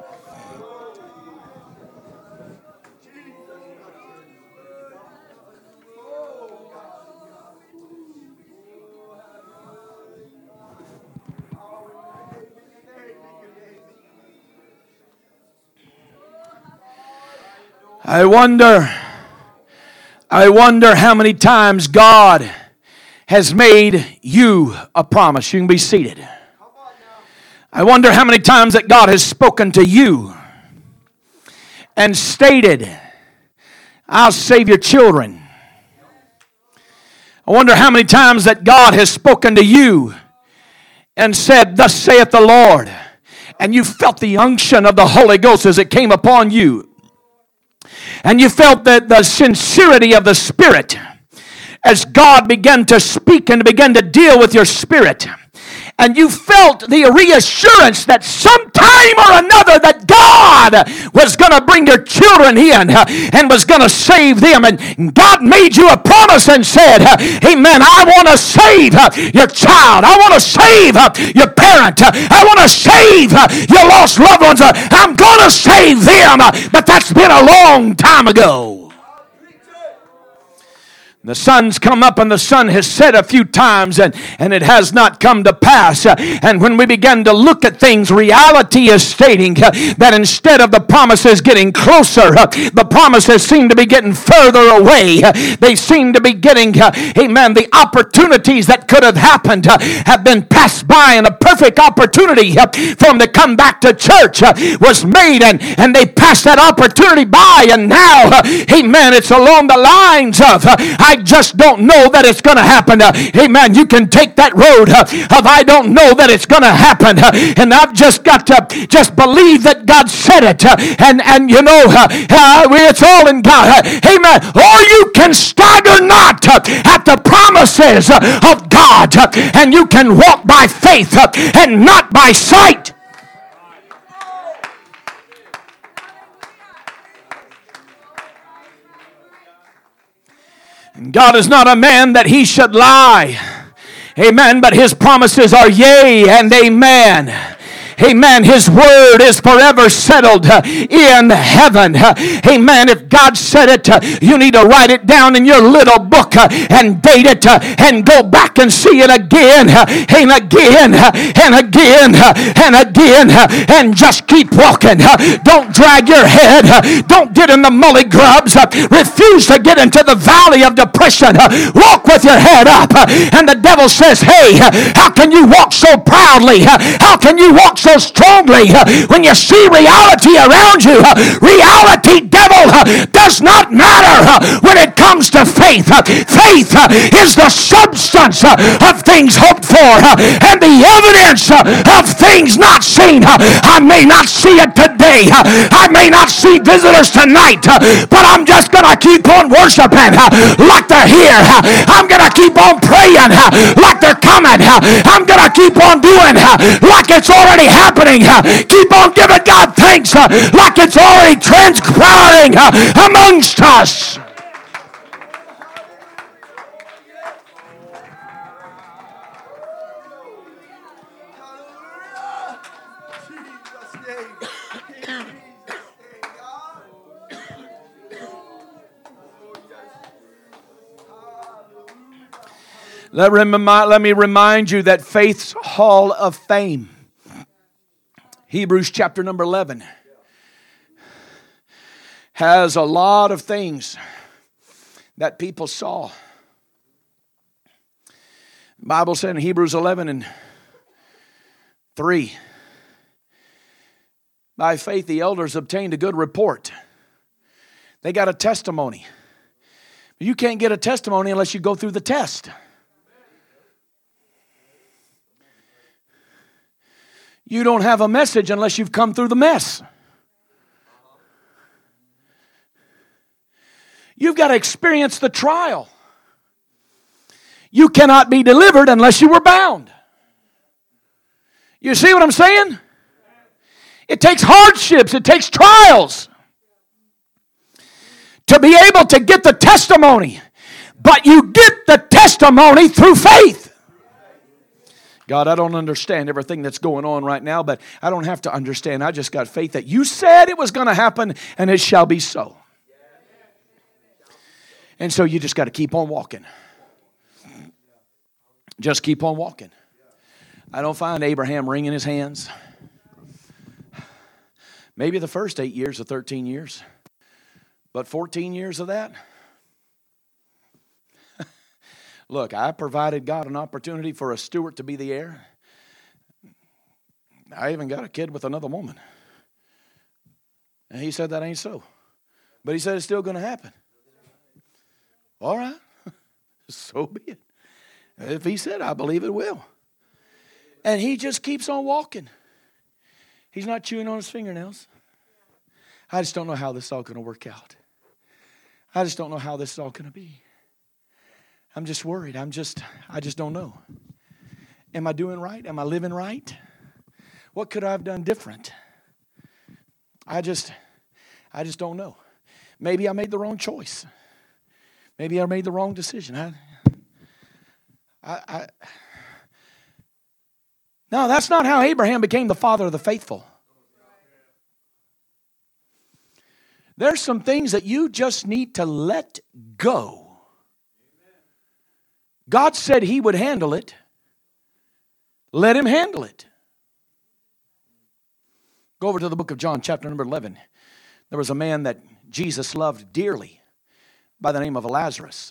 I wonder, I wonder how many times God has made you a promise. You can be seated. I wonder how many times that God has spoken to you and stated, I'll save your children. I wonder how many times that God has spoken to you and said, thus saith the Lord. And you felt the unction of the Holy Ghost as it came upon you. And you felt the, the sincerity of the Spirit as God began to speak and began to deal with your spirit. And you felt the reassurance that sometime or another that God was going to bring your children in and was going to save them. And God made you a promise and said, amen, I want to save your child. I want to save your parent. I want to save your lost loved ones. I'm going to save them. But that's been a long time ago. The sun's come up and the sun has set a few times and, and it has not come to pass. Uh, and when we begin to look at things, reality is stating uh, that instead of the promises getting closer, uh, the promises seem to be getting further away. Uh, they seem to be getting, uh, amen, the opportunities that could have happened uh, have been passed by, and a perfect opportunity uh, for them to come back to church uh, was made, and, and they passed that opportunity by, and now, uh, amen, it's along the lines of, uh, I just don't know that it's going to happen. Uh, amen. You can take that road uh, of I don't know that it's going to happen. Uh, and I've just got to just believe that God said it. Uh, and, and you know, uh, uh, it's all in God. Uh, amen. Or you can stagger not uh, at the promises uh, of God. Uh, and you can walk by faith uh, and not by sight. God is not a man that he should lie. Amen. But his promises are yea and amen. Amen. His word is forever settled uh, in heaven. Uh, amen. If God said it, uh, you need to write it down in your little book uh, and date it uh, and go back and see it again uh, and again uh, and again uh, and again uh, and just keep walking. Uh, don't drag your head. Uh, don't get in the mully grubs. Uh, refuse to get into the valley of depression. Uh, walk with your head up. Uh, and the devil says, hey, uh, how can you walk so proudly? Uh, how can you walk so so strongly uh, when you see reality around you? Uh, reality, devil, uh, does not matter uh, when it comes to faith. Uh, faith uh, is the substance uh, of things hoped for uh, and the evidence uh, of things not seen. Uh, I may not see it today. Uh, I may not see visitors tonight, uh, but I'm just going to keep on worshiping uh, like they're here. Uh, I'm going to keep on praying uh, like they're coming. Uh, I'm going to keep on doing uh, like it's already happening. Uh, keep on giving God thanks uh, like it's already transpiring uh, amongst us. Let, remind, let me remind you that faith's hall of fame, Hebrews chapter number eleven, has a lot of things that people saw. The Bible said in Hebrews eleven and three, by faith the elders obtained a good report. They got a testimony. You can't get a testimony unless you go through the test. You don't have a message unless you've come through the mess. You've got to experience the trial. You cannot be delivered unless you were bound. You see what I'm saying? It takes hardships. It takes trials to be able to get the testimony. But you get the testimony through faith. God, I don't understand everything that's going on right now, but I don't have to understand. I just got faith that you said it was going to happen, and it shall be so. And so you just got to keep on walking. Just keep on walking. I don't find Abraham wringing his hands. Maybe the first eight years or thirteen years, but fourteen years of that. Look, I provided God an opportunity for a steward to be the heir. I even got a kid with another woman. And he said that ain't so. But he said it's still going to happen. All right. So be it. If he said, I believe it will. And he just keeps on walking. He's not chewing on his fingernails. I just don't know how this is all going to work out. I just don't know how this is all going to be. I'm just worried. I'm just, I just don't know. Am I doing right? Am I living right? What could I have done different? I just, I just don't know. Maybe I made the wrong choice. Maybe I made the wrong decision. I, I, I No, that's not how Abraham became the father of the faithful. There's some things that you just need to let go God said He would handle it. Let Him handle it. Go over to the book of John, chapter number eleven. There was a man that Jesus loved dearly by the name of Lazarus.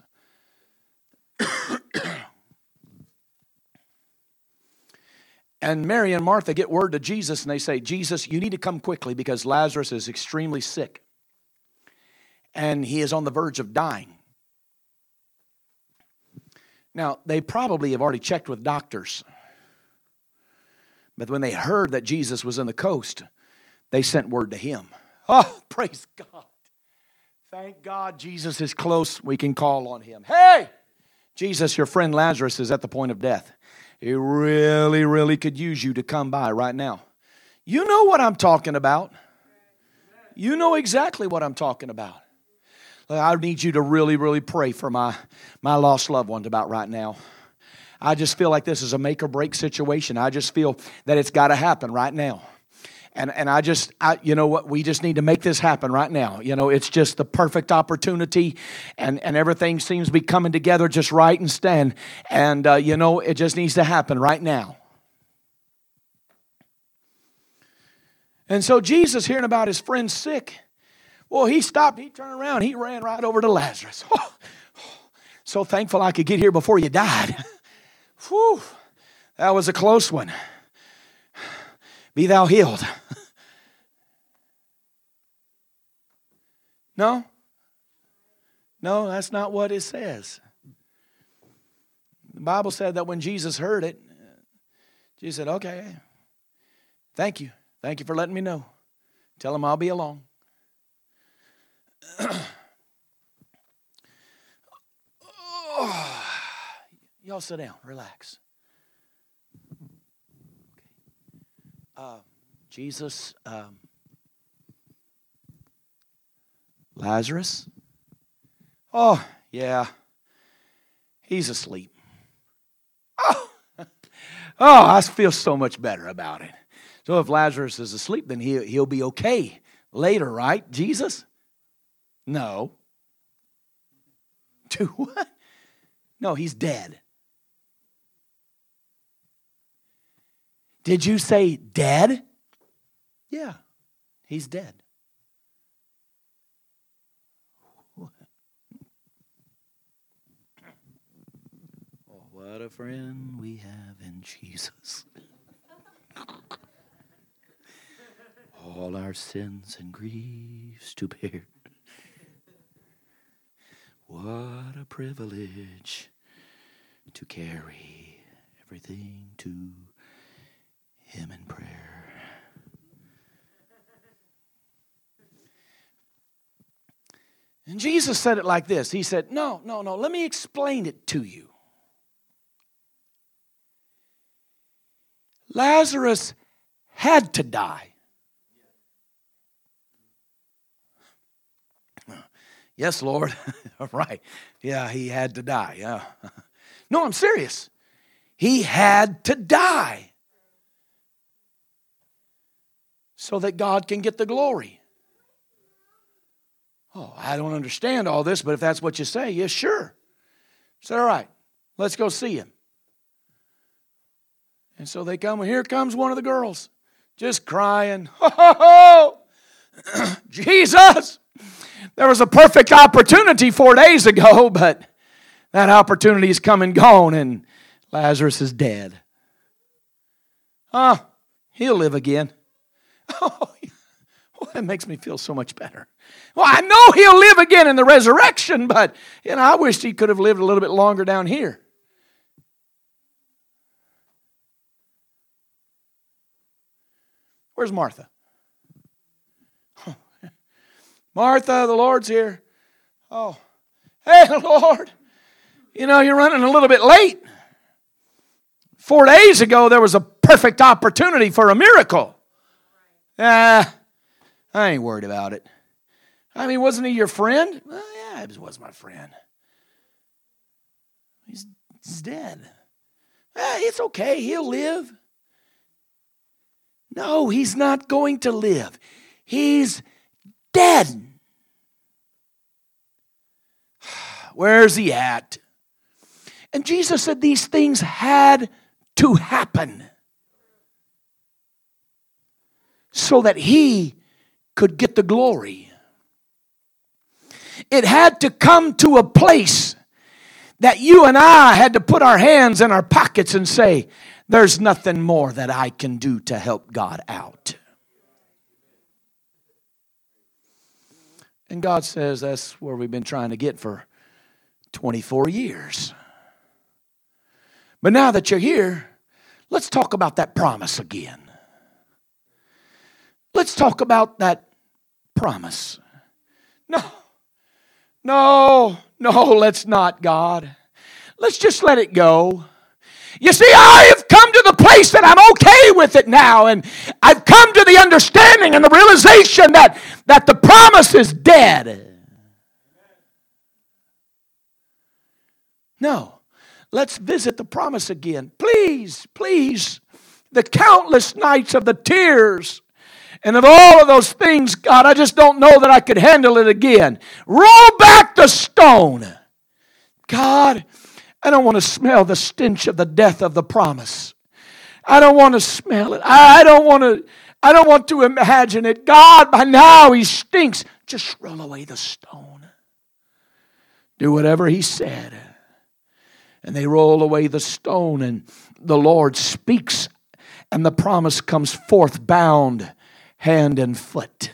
And Mary and Martha get word to Jesus and they say, Jesus, you need to come quickly because Lazarus is extremely sick. And he is on the verge of dying. Now, they probably have already checked with doctors. But when they heard that Jesus was in the coast, they sent word to him. Oh, praise God. Thank God Jesus is close. We can call on Him. Hey, Jesus, your friend Lazarus is at the point of death. He really, really could use you to come by right now. You know what I'm talking about. You know exactly what I'm talking about. I need you to really, really pray for my, my lost loved ones about right now. I just feel like this is a make or break situation. I just feel that it's got to happen right now. And and I just, I, you know what, we just need to make this happen right now. You know, it's just the perfect opportunity, and, and everything seems to be coming together just right and stand. And, uh, you know, it just needs to happen right now. And so Jesus, hearing about his friend sick, well, he stopped, he turned around, he ran right over to Lazarus. Oh, so thankful I could get here before you died. Whew, that was a close one. Be thou healed. No? No, that's not what it says. The Bible said that when Jesus heard it, Jesus said, okay, thank you. Thank you for letting me know. Tell him I'll be along. Oh, y'all sit down, relax. Uh, Jesus, um, Lazarus. Oh, yeah. He's asleep. Oh, oh, I feel so much better about it. So if Lazarus is asleep, then he, he'll be okay later, right, Jesus? No. To what? No, he's dead. Did you say dead? Yeah, he's dead. Oh, what a friend we have in Jesus. All our sins and griefs to bear. What a privilege to carry everything to Him in prayer. And Jesus said it like this. He said, no, no, no, let me explain it to you. Lazarus had to die. Yes, Lord. Right. Yeah, he had to die. Yeah. No, I'm serious. He had to die so that God can get the glory. Oh, I don't understand all this, but if that's what you say, yes, sure. I said, all right, let's go see him. And so they come, and here comes one of the girls, just crying, ho, ho, ho! Jesus! There was a perfect opportunity four days ago, but that opportunity is come and gone, and Lazarus is dead. Oh, he'll live again. Oh, well, that makes me feel so much better. Well, I know he'll live again in the resurrection, but you know, I wish he could have lived a little bit longer down here. Where's Martha? Oh. Martha, the Lord's here. Oh, hey, Lord. You know, you're running a little bit late. Four days ago, there was a perfect opportunity for a miracle. Ah, I ain't worried about it. I mean, wasn't he your friend? Well, yeah, he was my friend. He's, he's dead. Ah, it's okay. He'll live. No, he's not going to live. He's dead. Where's he at? And Jesus said these things had to happen so that He could get the glory. It had to come to a place that you and I had to put our hands in our pockets and say, there's nothing more that I can do to help God out. And God says that's where we've been trying to get for twenty-four years. But now that you're here, let's talk about that promise again. Let's talk about that promise. No, no, no, let's not, God. Let's just let it go. You see, I have come to the place that I'm okay with it now, and I've come to the understanding and the realization that, that the promise is dead. No, let's visit the promise again. Please, please, the countless nights of the tears and of all of those things, God, I just don't know that I could handle it again. Roll back the stone. God, I don't want to smell the stench of the death of the promise. I don't want to smell it. I don't want to, I don't want to imagine it. God, by now He stinks. Just roll away the stone. Do whatever He said. And they roll away the stone, and the Lord speaks, and the promise comes forth bound hand and foot.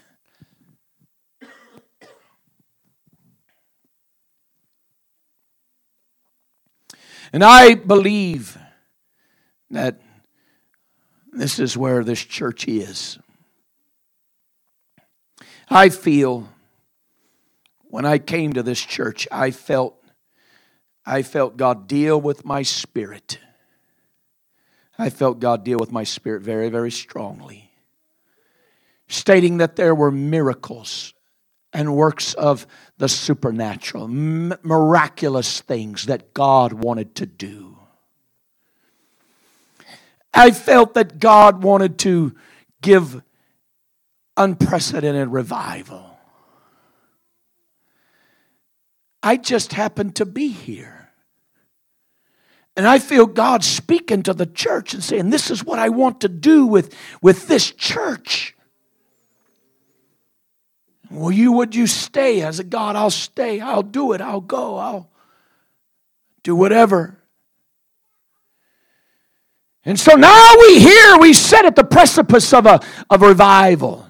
And I believe that this is where this church is. I feel when I came to this church, I felt I felt God deal with my spirit. I felt God deal with my spirit very, very strongly, stating that there were miracles and works of the supernatural, m- miraculous things that God wanted to do. I felt that God wanted to give unprecedented revival. I just happened to be here. And I feel God speaking to the church and saying, this is what I want to do with, with this church. Will you, would you stay? I said, God, I'll stay. I'll do it. I'll go. I'll do whatever. And so now we hear, we sit at the precipice of a of revival.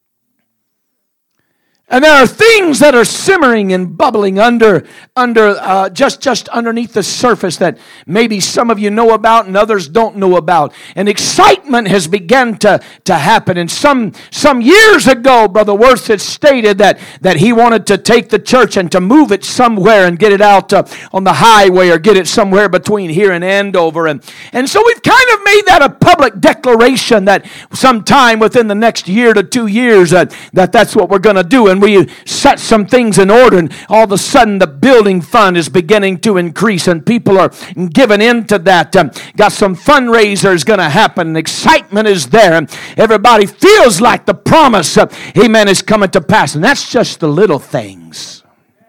And there are things that are simmering and bubbling under, under uh, just, just underneath the surface that maybe some of you know about and others don't know about. And excitement has begun to, to happen. And some, some years ago, Brother Worth had stated that, that he wanted to take the church and to move it somewhere and get it out uh, on the highway or get it somewhere between here and Andover. And, and so we've kind of made that a public declaration that sometime within the next year to two years uh, that that's what we're going to do. And we set some things in order, and all of a sudden the building fund is beginning to increase, and people are giving into that. Um, got some fundraisers going to happen, and excitement is there, and everybody feels like the promise, uh, amen, is coming to pass. And that's just the little things.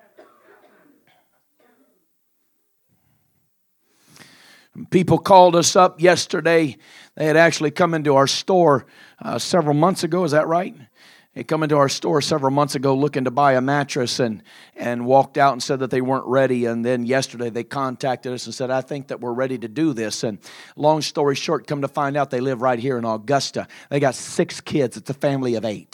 People called us up yesterday. They had actually come into our store uh, several months ago. Is that right? They come into our store several months ago looking to buy a mattress and, and walked out and said that they weren't ready. And then yesterday they contacted us and said, I think that we're ready to do this. And long story short, come to find out they live right here in Augusta. They got six kids. It's a family of eight.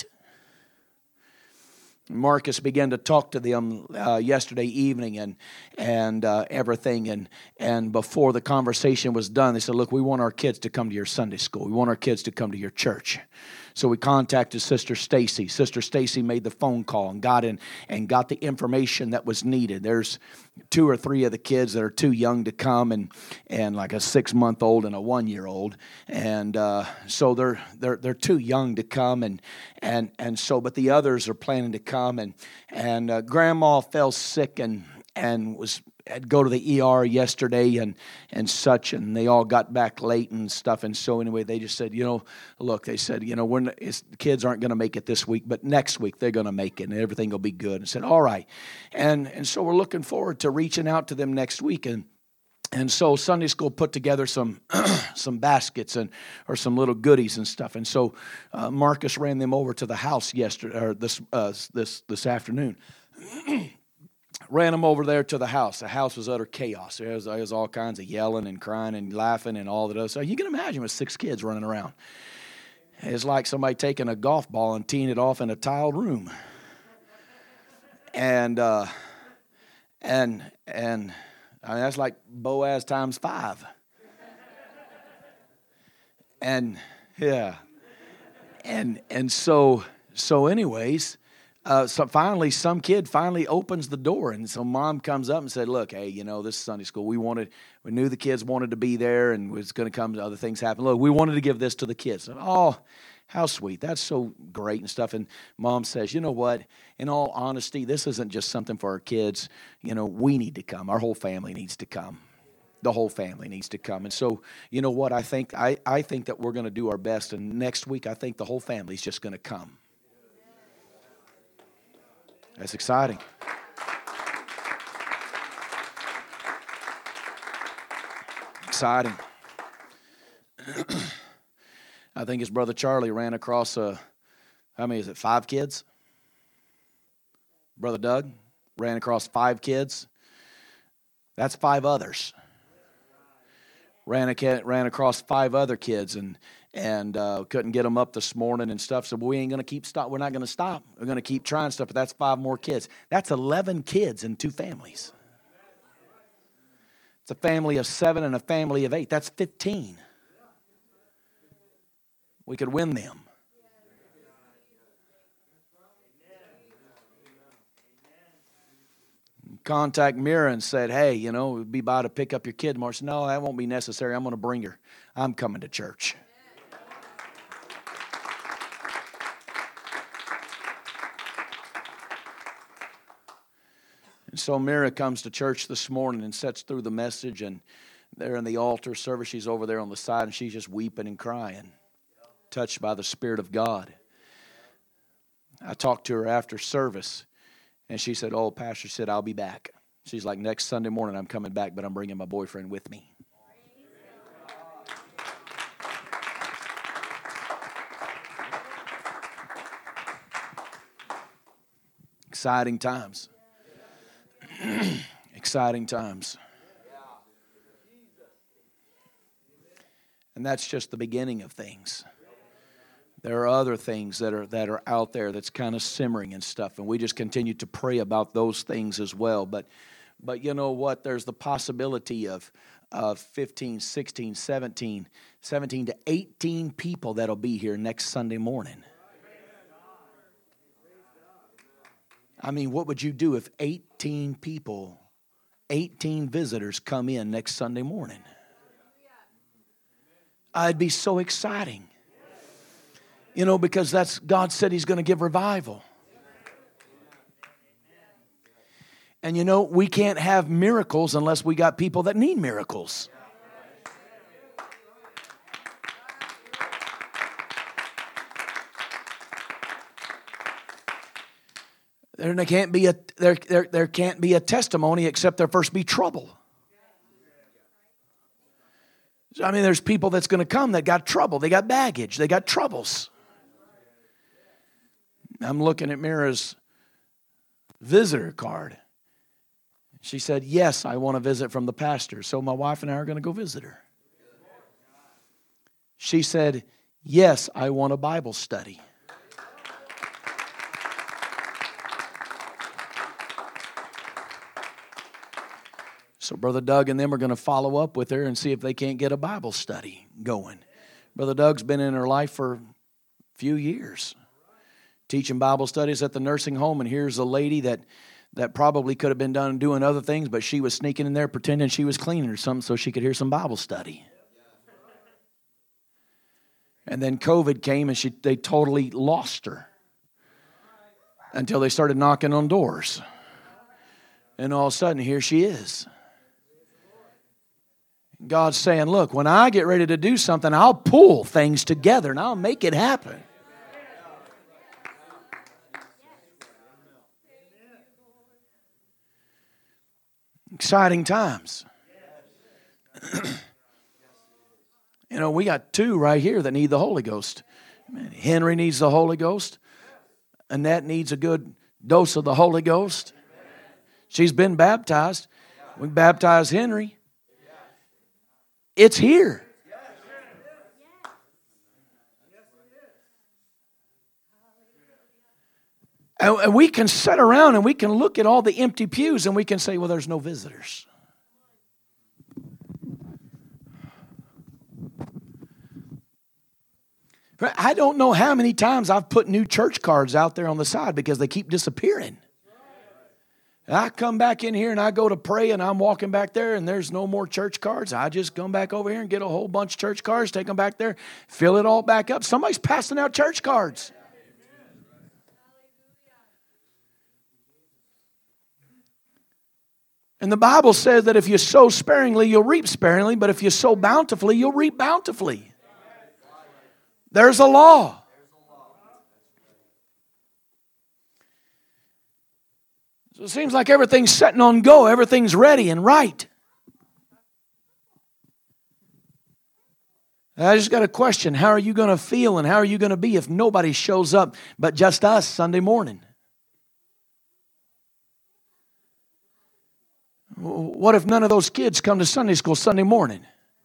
Marcus began to talk to them uh, yesterday evening and and uh, everything. And, and before the conversation was done, they said, look, we want our kids to come to your Sunday school. We want our kids to come to your church. So we contacted Sister Stacy. Sister Stacy made the phone call and got in and got the information that was needed. There's two or three of the kids that are too young to come, and and like a six-month-old and a one-year-old, and uh, so they're they're they're too young to come, and and and so but the others are planning to come, and and uh, Grandma fell sick and and was. Had to go to the E R yesterday and, and such, and they all got back late and stuff. And so anyway, they just said, you know, look, they said, you know, we're not, it's, the kids aren't going to make it this week, but next week they're going to make it, and everything will be good. And said, all right. And and so we're looking forward to reaching out to them next week. And And so Sunday school put together some some baskets and or some little goodies and stuff. And so uh, Marcus ran them over to the house yesterday or this uh, this this afternoon. Ran them over there to the house. The house was utter chaos. There was, there was all kinds of yelling and crying and laughing and all that other stuff. You can imagine with six kids running around. It's like somebody taking a golf ball and teeing it off in a tiled room. And uh, and and I mean that's like Boaz times five. And yeah, and and so so anyways. Uh, so finally, some kid finally opens the door, and so mom comes up and said, "Look, hey, you know, this is Sunday school. We wanted, we knew the kids wanted to be there, and was going to come. Other things happen. Look, we wanted to give this to the kids." And, oh, how sweet! That's so great and stuff. And mom says, "You know what? In all honesty, this isn't just something for our kids. You know, we need to come. Our whole family needs to come. The whole family needs to come." And so, you know what? I think I I think that we're going to do our best. And next week, I think the whole family is just going to come. That's exciting. Exciting. I think his brother Charlie ran across, a, how many is it, five kids? Brother Doug ran across five kids. That's five others. Ran, a, ran across five other kids and and uh, couldn't get them up this morning and stuff. So we ain't going to keep stop. We're not going to stop. We're going to keep trying stuff. But that's five more kids. That's eleven kids in two families. It's a family of seven and a family of eight. That's fifteen. We could win them. Contact Mira and said, "Hey, you know, we'd be by to pick up your kid tomorrow." Said, "No, that won't be necessary. I'm going to bring her. I'm coming to church." And so Mira comes to church this morning and sits through the message, and there in the altar service, she's over there on the side, and she's just weeping and crying, touched by the Spirit of God. I talked to her after service, and she said, "Oh, Pastor said, I'll be back." She's like, "Next Sunday morning I'm coming back, but I'm bringing my boyfriend with me." Exciting times. Exciting times. And that's just the beginning of things. There are other things that are that are out there that's kind of simmering and stuff, and we just continue to pray about those things as well. But but you know what? There's the possibility of of fifteen, sixteen, seventeen, seventeen to eighteen people that'll be here next Sunday morning. I mean, what would you do if eighteen people, eighteen visitors come in next Sunday morning? It'd be so exciting. You know, because that's God said He's going to give revival. And you know, we can't have miracles unless we got people that need miracles. There can't be a there, there, there can't be a testimony except there first be trouble. I mean, there's people that's going to come that got trouble. They got baggage. They got troubles. I'm looking at Mira's visitor card. She said, "Yes, I want to visit from the pastor." So my wife and I are going to go visit her. She said, "Yes, I want a Bible study." So Brother Doug and them are going to follow up with her and see if they can't get a Bible study going. Brother Doug's been in her life for a few years, teaching Bible studies at the nursing home, and here's a lady that, that probably could have been done doing other things, but she was sneaking in there pretending she was cleaning or something so she could hear some Bible study. And then COVID came, and she they totally lost her until they started knocking on doors. And all of a sudden, here she is. God's saying, look, when I get ready to do something, I'll pull things together and I'll make it happen. Exciting times. You know, we got two right here that need the Holy Ghost. Henry needs the Holy Ghost. Annette needs a good dose of the Holy Ghost. She's been baptized. We baptized Henry. It's here. And we can sit around and we can look at all the empty pews and we can say, well, there's no visitors. I don't know how many times I've put new church cards out there on the side because they keep disappearing. And I come back in here and I go to pray and I'm walking back there and there's no more church cards. I just come back over here and get a whole bunch of church cards, take them back there, fill it all back up. Somebody's passing out church cards. And the Bible says that if you sow sparingly, you'll reap sparingly, but if you sow bountifully, you'll reap bountifully. There's a law. So it seems like everything's setting on go, everything's ready and right. I just got a question. How are you going to feel and how are you going to be if nobody shows up but just us Sunday morning? What if none of those kids come to Sunday school Sunday morning?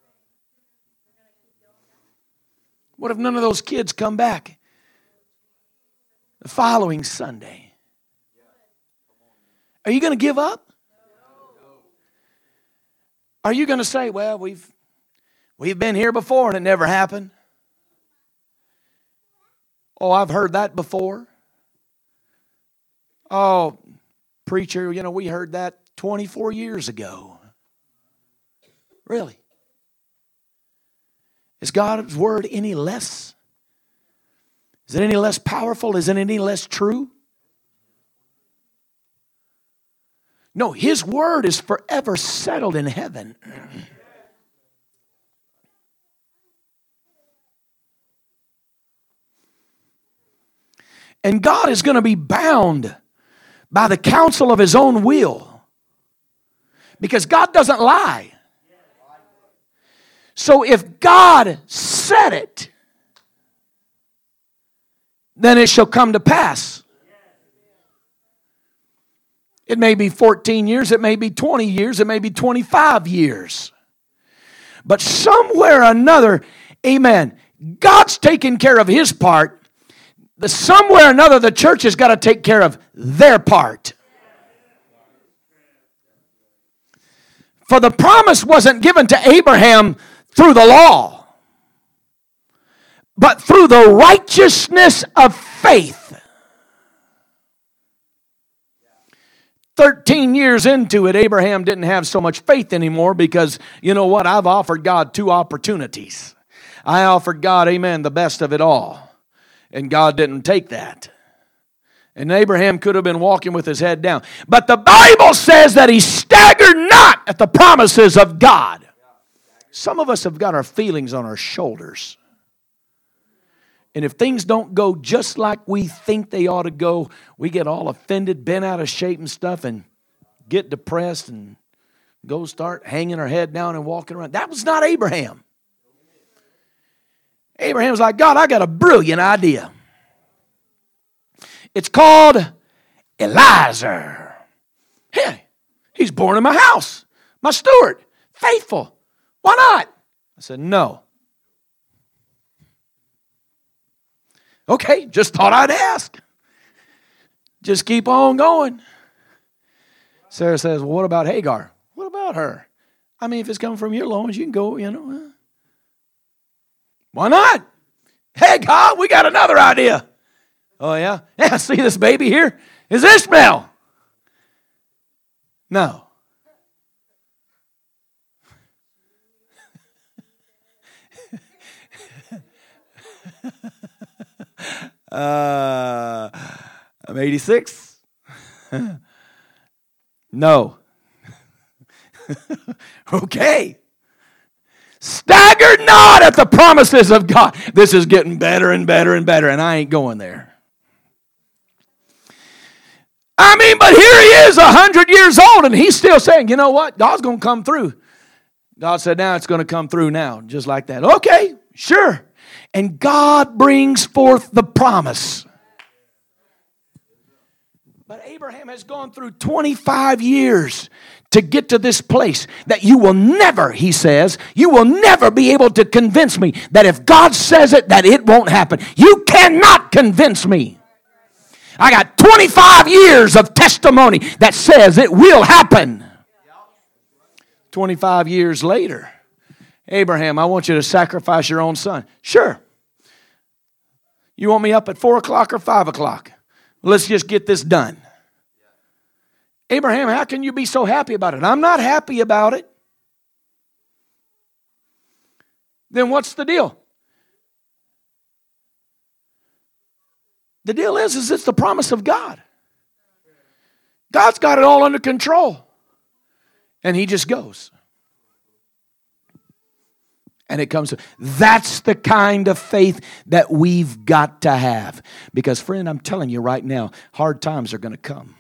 What if none of those kids come back the following Sunday? Are you going to give up? Are you going to say, well, we've we've been here before and it never happened? Oh, I've heard that before. Oh, preacher, you know, we heard that twenty-four years ago. Really? Is God's word any less? Is it any less powerful? Is it any less true? No, His word is forever settled in heaven. And God is going to be bound by the counsel of His own will. Because God doesn't lie. So if God said it, then it shall come to pass. It may be fourteen years, it may be twenty years, it may be twenty-five years. But somewhere or another, amen, God's taking care of His part. The somewhere or another, the church has got to take care of their part. For the promise wasn't given to Abraham through the law, but through the righteousness of faith. Thirteen years into it, Abraham didn't have so much faith anymore because, you know what, I've offered God two opportunities. I offered God, amen, the best of it all. And God didn't take that. And Abraham could have been walking with his head down. But the Bible says that he staggered not at the promises of God. Some of us have got our feelings on our shoulders. And if things don't go just like we think they ought to go, we get all offended, bent out of shape and stuff, and get depressed and go start hanging our head down and walking around. That was not Abraham. Abraham's like, God, I got a brilliant idea. It's called Eliezer. Hey, he's born in my house. My steward. Faithful. Why not? I said, no. Okay, just thought I'd ask. Just keep on going. Sarah says, well, what about Hagar? What about her? I mean, if it's coming from your loins, you can go, you know. Why not? Hey, God, we got another idea. Oh, yeah? Yeah, see this baby here? Is Ishmael. No. uh, I'm eighty-six. No. Okay. Stagger not at the promises of God. This is getting better and better and better, and I ain't going there. I mean, but here he is, a hundred years old, and he's still saying, you know what? God's going to come through. God said, now it's going to come through now, just like that. Okay, sure. And God brings forth the promise. But Abraham has gone through twenty-five years to get to this place that you will never, he says, you will never be able to convince me that if God says it, that it won't happen. You cannot convince me. I got twenty-five years of testimony that says it will happen. twenty-five years later, Abraham, I want you to sacrifice your own son. Sure. You want me up at four o'clock or five o'clock? Let's just get this done. Abraham, how can you be so happy about it? I'm not happy about it. Then what's the deal? The deal is, is it's the promise of God. God's got it all under control. And he just goes. And it comes to, that's the kind of faith that we've got to have. Because friend, I'm telling you right now, hard times are going to come.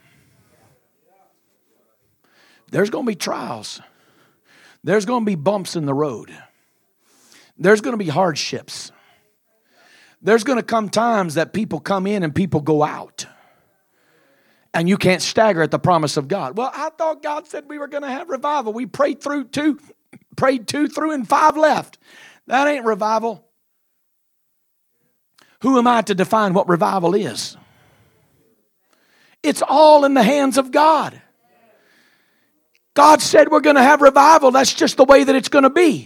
There's going to be trials. There's going to be bumps in the road. There's going to be hardships. There's going to come times that people come in and people go out. And you can't stagger at the promise of God. Well, I thought God said we were going to have revival. We prayed through two, prayed two through and five left. That ain't revival. Who am I to define what revival is? It's all in the hands of God. God said we're going to have revival. That's just the way that it's going to be.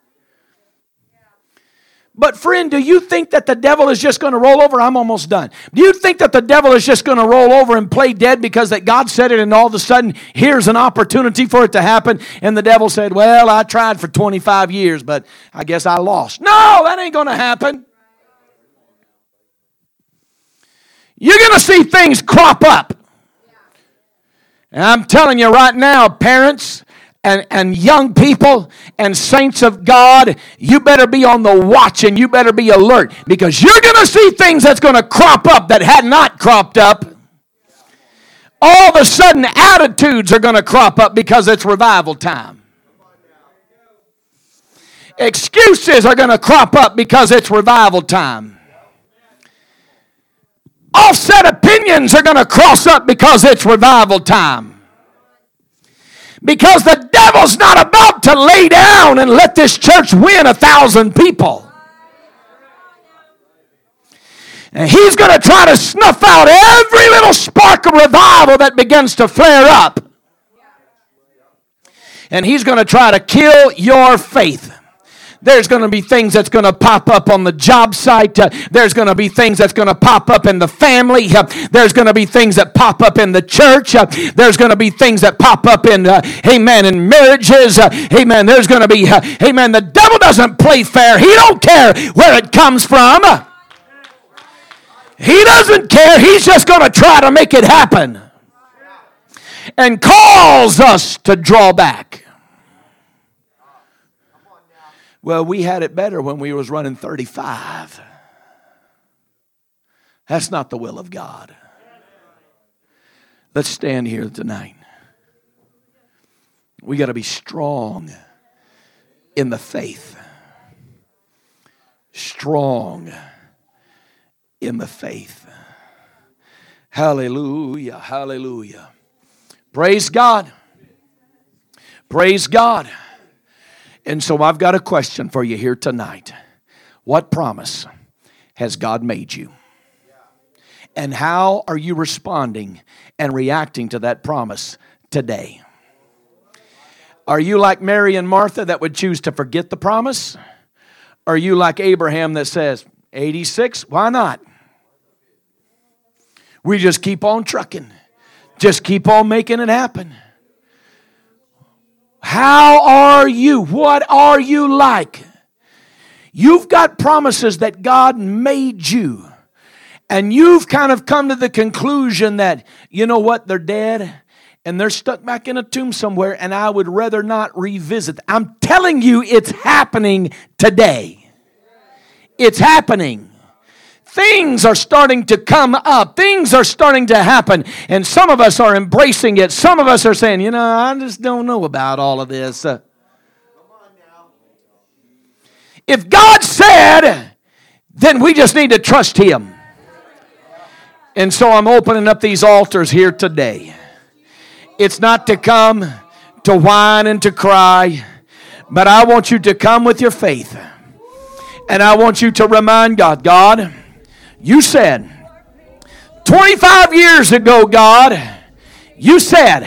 But friend, do you think that the devil is just going to roll over? I'm almost done. Do you think that the devil is just going to roll over and play dead because that God said it and all of a sudden here's an opportunity for it to happen? And the devil said, well, I tried for twenty-five years, but I guess I lost. No, that ain't going to happen. You're going to see things crop up. And I'm telling you right now, parents, And, and young people and saints of God, you better be on the watch and you better be alert, because you're going to see things that's going to crop up that had not cropped up. All of a sudden, attitudes are going to crop up because it's revival time. Excuses are going to crop up because it's revival time. Offset opinions are going to cross up because it's revival time. Because the devil's not about to lay down and let this church win a thousand people. And he's going to try to snuff out every little spark of revival that begins to flare up. And he's going to try to kill your faith. There's going to be things that's going to pop up on the job site. Uh, there's going to be things that's going to pop up in the family. Uh, there's going to be things that pop up in the church. Uh, there's going to be things that pop up in, uh, amen, in marriages. Uh, amen. There's going to be, uh, amen, the devil doesn't play fair. He don't care where it comes from. He doesn't care. He's just going to try to make it happen and cause us to draw back. Well, we had it better when we was running thirty-five. That's not the will of God. Let's stand here tonight. We got to be strong in the faith. Strong in the faith. Hallelujah, hallelujah. Praise God. Praise God. And so I've got a question for you here tonight. What promise has God made you? And how are you responding and reacting to that promise today? Are you like Mary and Martha that would choose to forget the promise? Are you like Abraham that says, eighty-six, why not? We just keep on trucking. Just keep on making it happen. How are you? What are you like? You've got promises that God made you. And you've kind of come to the conclusion that, you know what, they're dead. And they're stuck back in a tomb somewhere. And I would rather not revisit. I'm telling you, it's happening today. It's happening. Things are starting to come up. Things are starting to happen. And some of us are embracing it. Some of us are saying, you know, I just don't know about all of this. Uh, If God said, then we just need to trust Him. And so I'm opening up these altars here today. It's not to come to whine and to cry, but I want you to come with your faith. And I want you to remind God, God, you said, twenty-five years ago, God, you said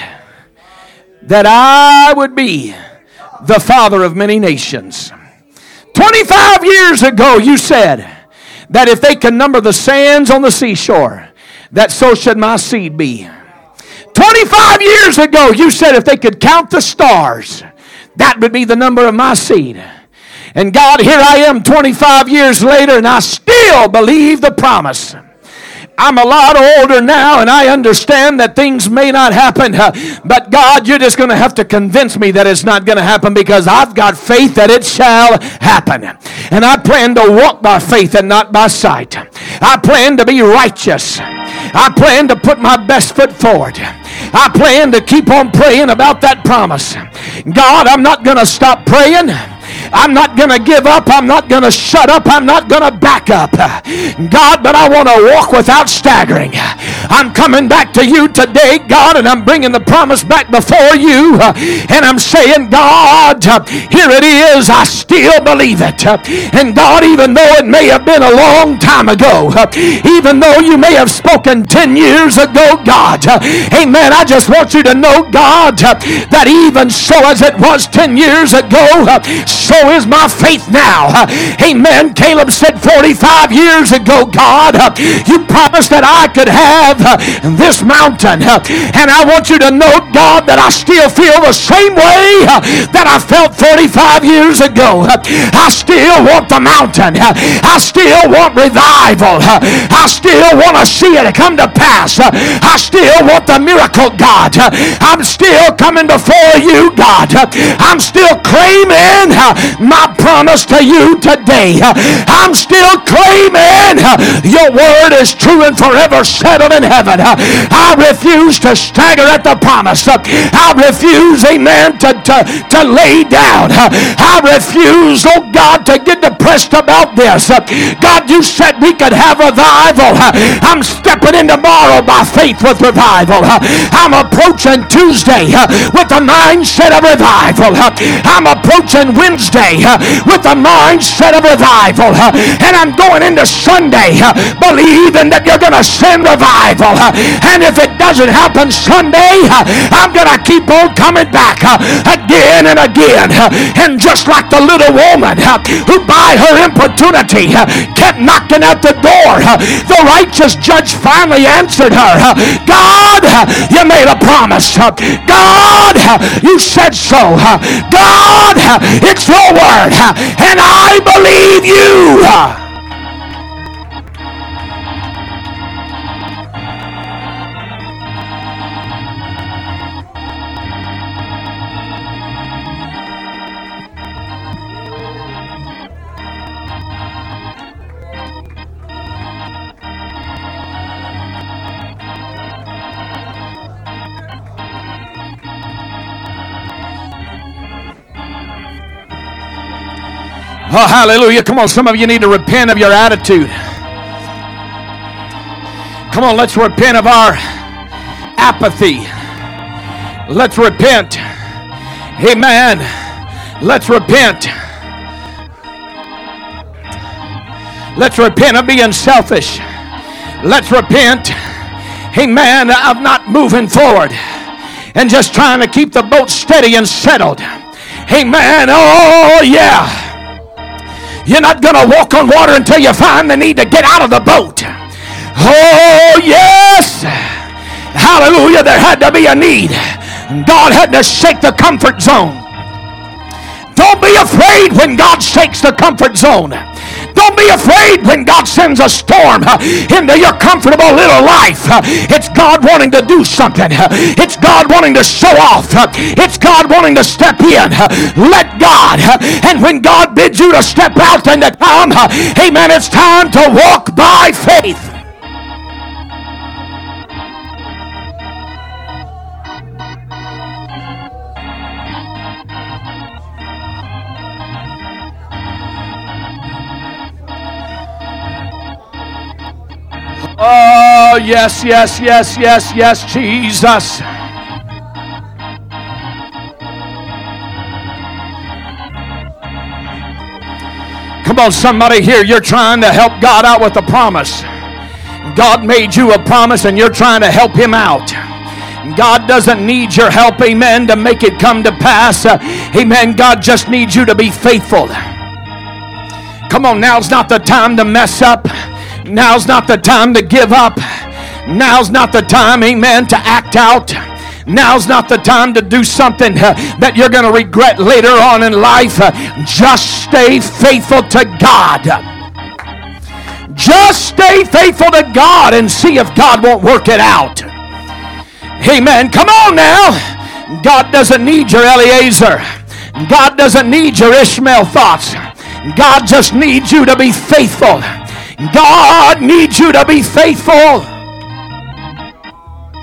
that I would be the father of many nations. twenty-five years ago, you said that if they can number the sands on the seashore, that so should my seed be. twenty-five years ago, you said if they could count the stars, that would be the number of my seed. And God, here I am twenty-five years later, and I still believe the promise. I'm a lot older now, and I understand that things may not happen. Uh, but God, you're just going to have to convince me that it's not going to happen, because I've got faith that it shall happen. And I plan to walk by faith and not by sight. I plan to be righteous. I plan to put my best foot forward. I plan to keep on praying about that promise. God, I'm not going to stop praying. I'm not going to give up. I'm not going to shut up. I'm not going to back up. God, but I want to walk without staggering. I'm coming back to you today, God, and I'm bringing the promise back before you. And I'm saying, God, here it is. I still believe it. And God, even though it may have been a long time ago, even though you may have spoken ten years ago, God, amen, I just want you to know, God, that even so as it was ten years ago, so is my faith now. Amen. Caleb said forty-five years ago, God, you promised that I could have this mountain. And I want you to know, God, that I still feel the same way that I felt forty-five years ago. I still want the mountain. I still want revival. I still want to see it come to pass. I still want the miracle, God. I'm still coming before you, God. I'm still claiming my promise to you today. I'm still claiming your word is true and forever settled in heaven. I refuse to stagger at the promise. I refuse, amen, to, to, to lay down. I refuse, oh God, to get depressed about this. God, you said we could have revival. I'm stepping in tomorrow by faith with revival. I'm approaching Tuesday with the mindset of revival. I'm approaching Wednesday with the mindset of revival. And I'm going into Sunday believing that you're going to send revival. And if it doesn't happen Sunday, I'm going to keep on coming back again and again. And just like the little woman who by her importunity kept knocking at the door, the righteous judge finally answered her, God, you made a promise. God, you said so. God, it's your word, and I believe you. Oh, hallelujah. Come on, some of you need to repent of your attitude. Come on, let's repent of our apathy. Let's repent. Amen. Let's repent. Let's repent of being selfish. Let's repent, amen, of not moving forward and just trying to keep the boat steady and settled. Amen. Oh, yeah. You're not going to walk on water until you find the need to get out of the boat. Oh, yes. Hallelujah. There had to be a need. God had to shake the comfort zone. Don't be afraid when God shakes the comfort zone. Don't be afraid when God sends a storm into your comfortable little life. It's God wanting to do something. It's God wanting to show off. It's God wanting to step in. Let God. And when God bids you to step out and to come, amen, it's time to walk by faith. Oh, yes, yes, yes, yes, yes, Jesus. Come on, somebody here, you're trying to help God out with a promise. God made you a promise and you're trying to help him out. God doesn't need your help, amen, to make it come to pass. Uh, amen. God just needs you to be faithful. Come on, now's not the time to mess up. Now's not the time to give up. Now's not the time, amen, to act out. Now's not the time to do something uh, that you're going to regret later on in life. Uh, just stay faithful to God. Just stay faithful to God and see if God won't work it out. Amen. Come on now. God doesn't need your Eliezer. God doesn't need your Ishmael thoughts. God just needs you to be faithful. God needs you to be faithful.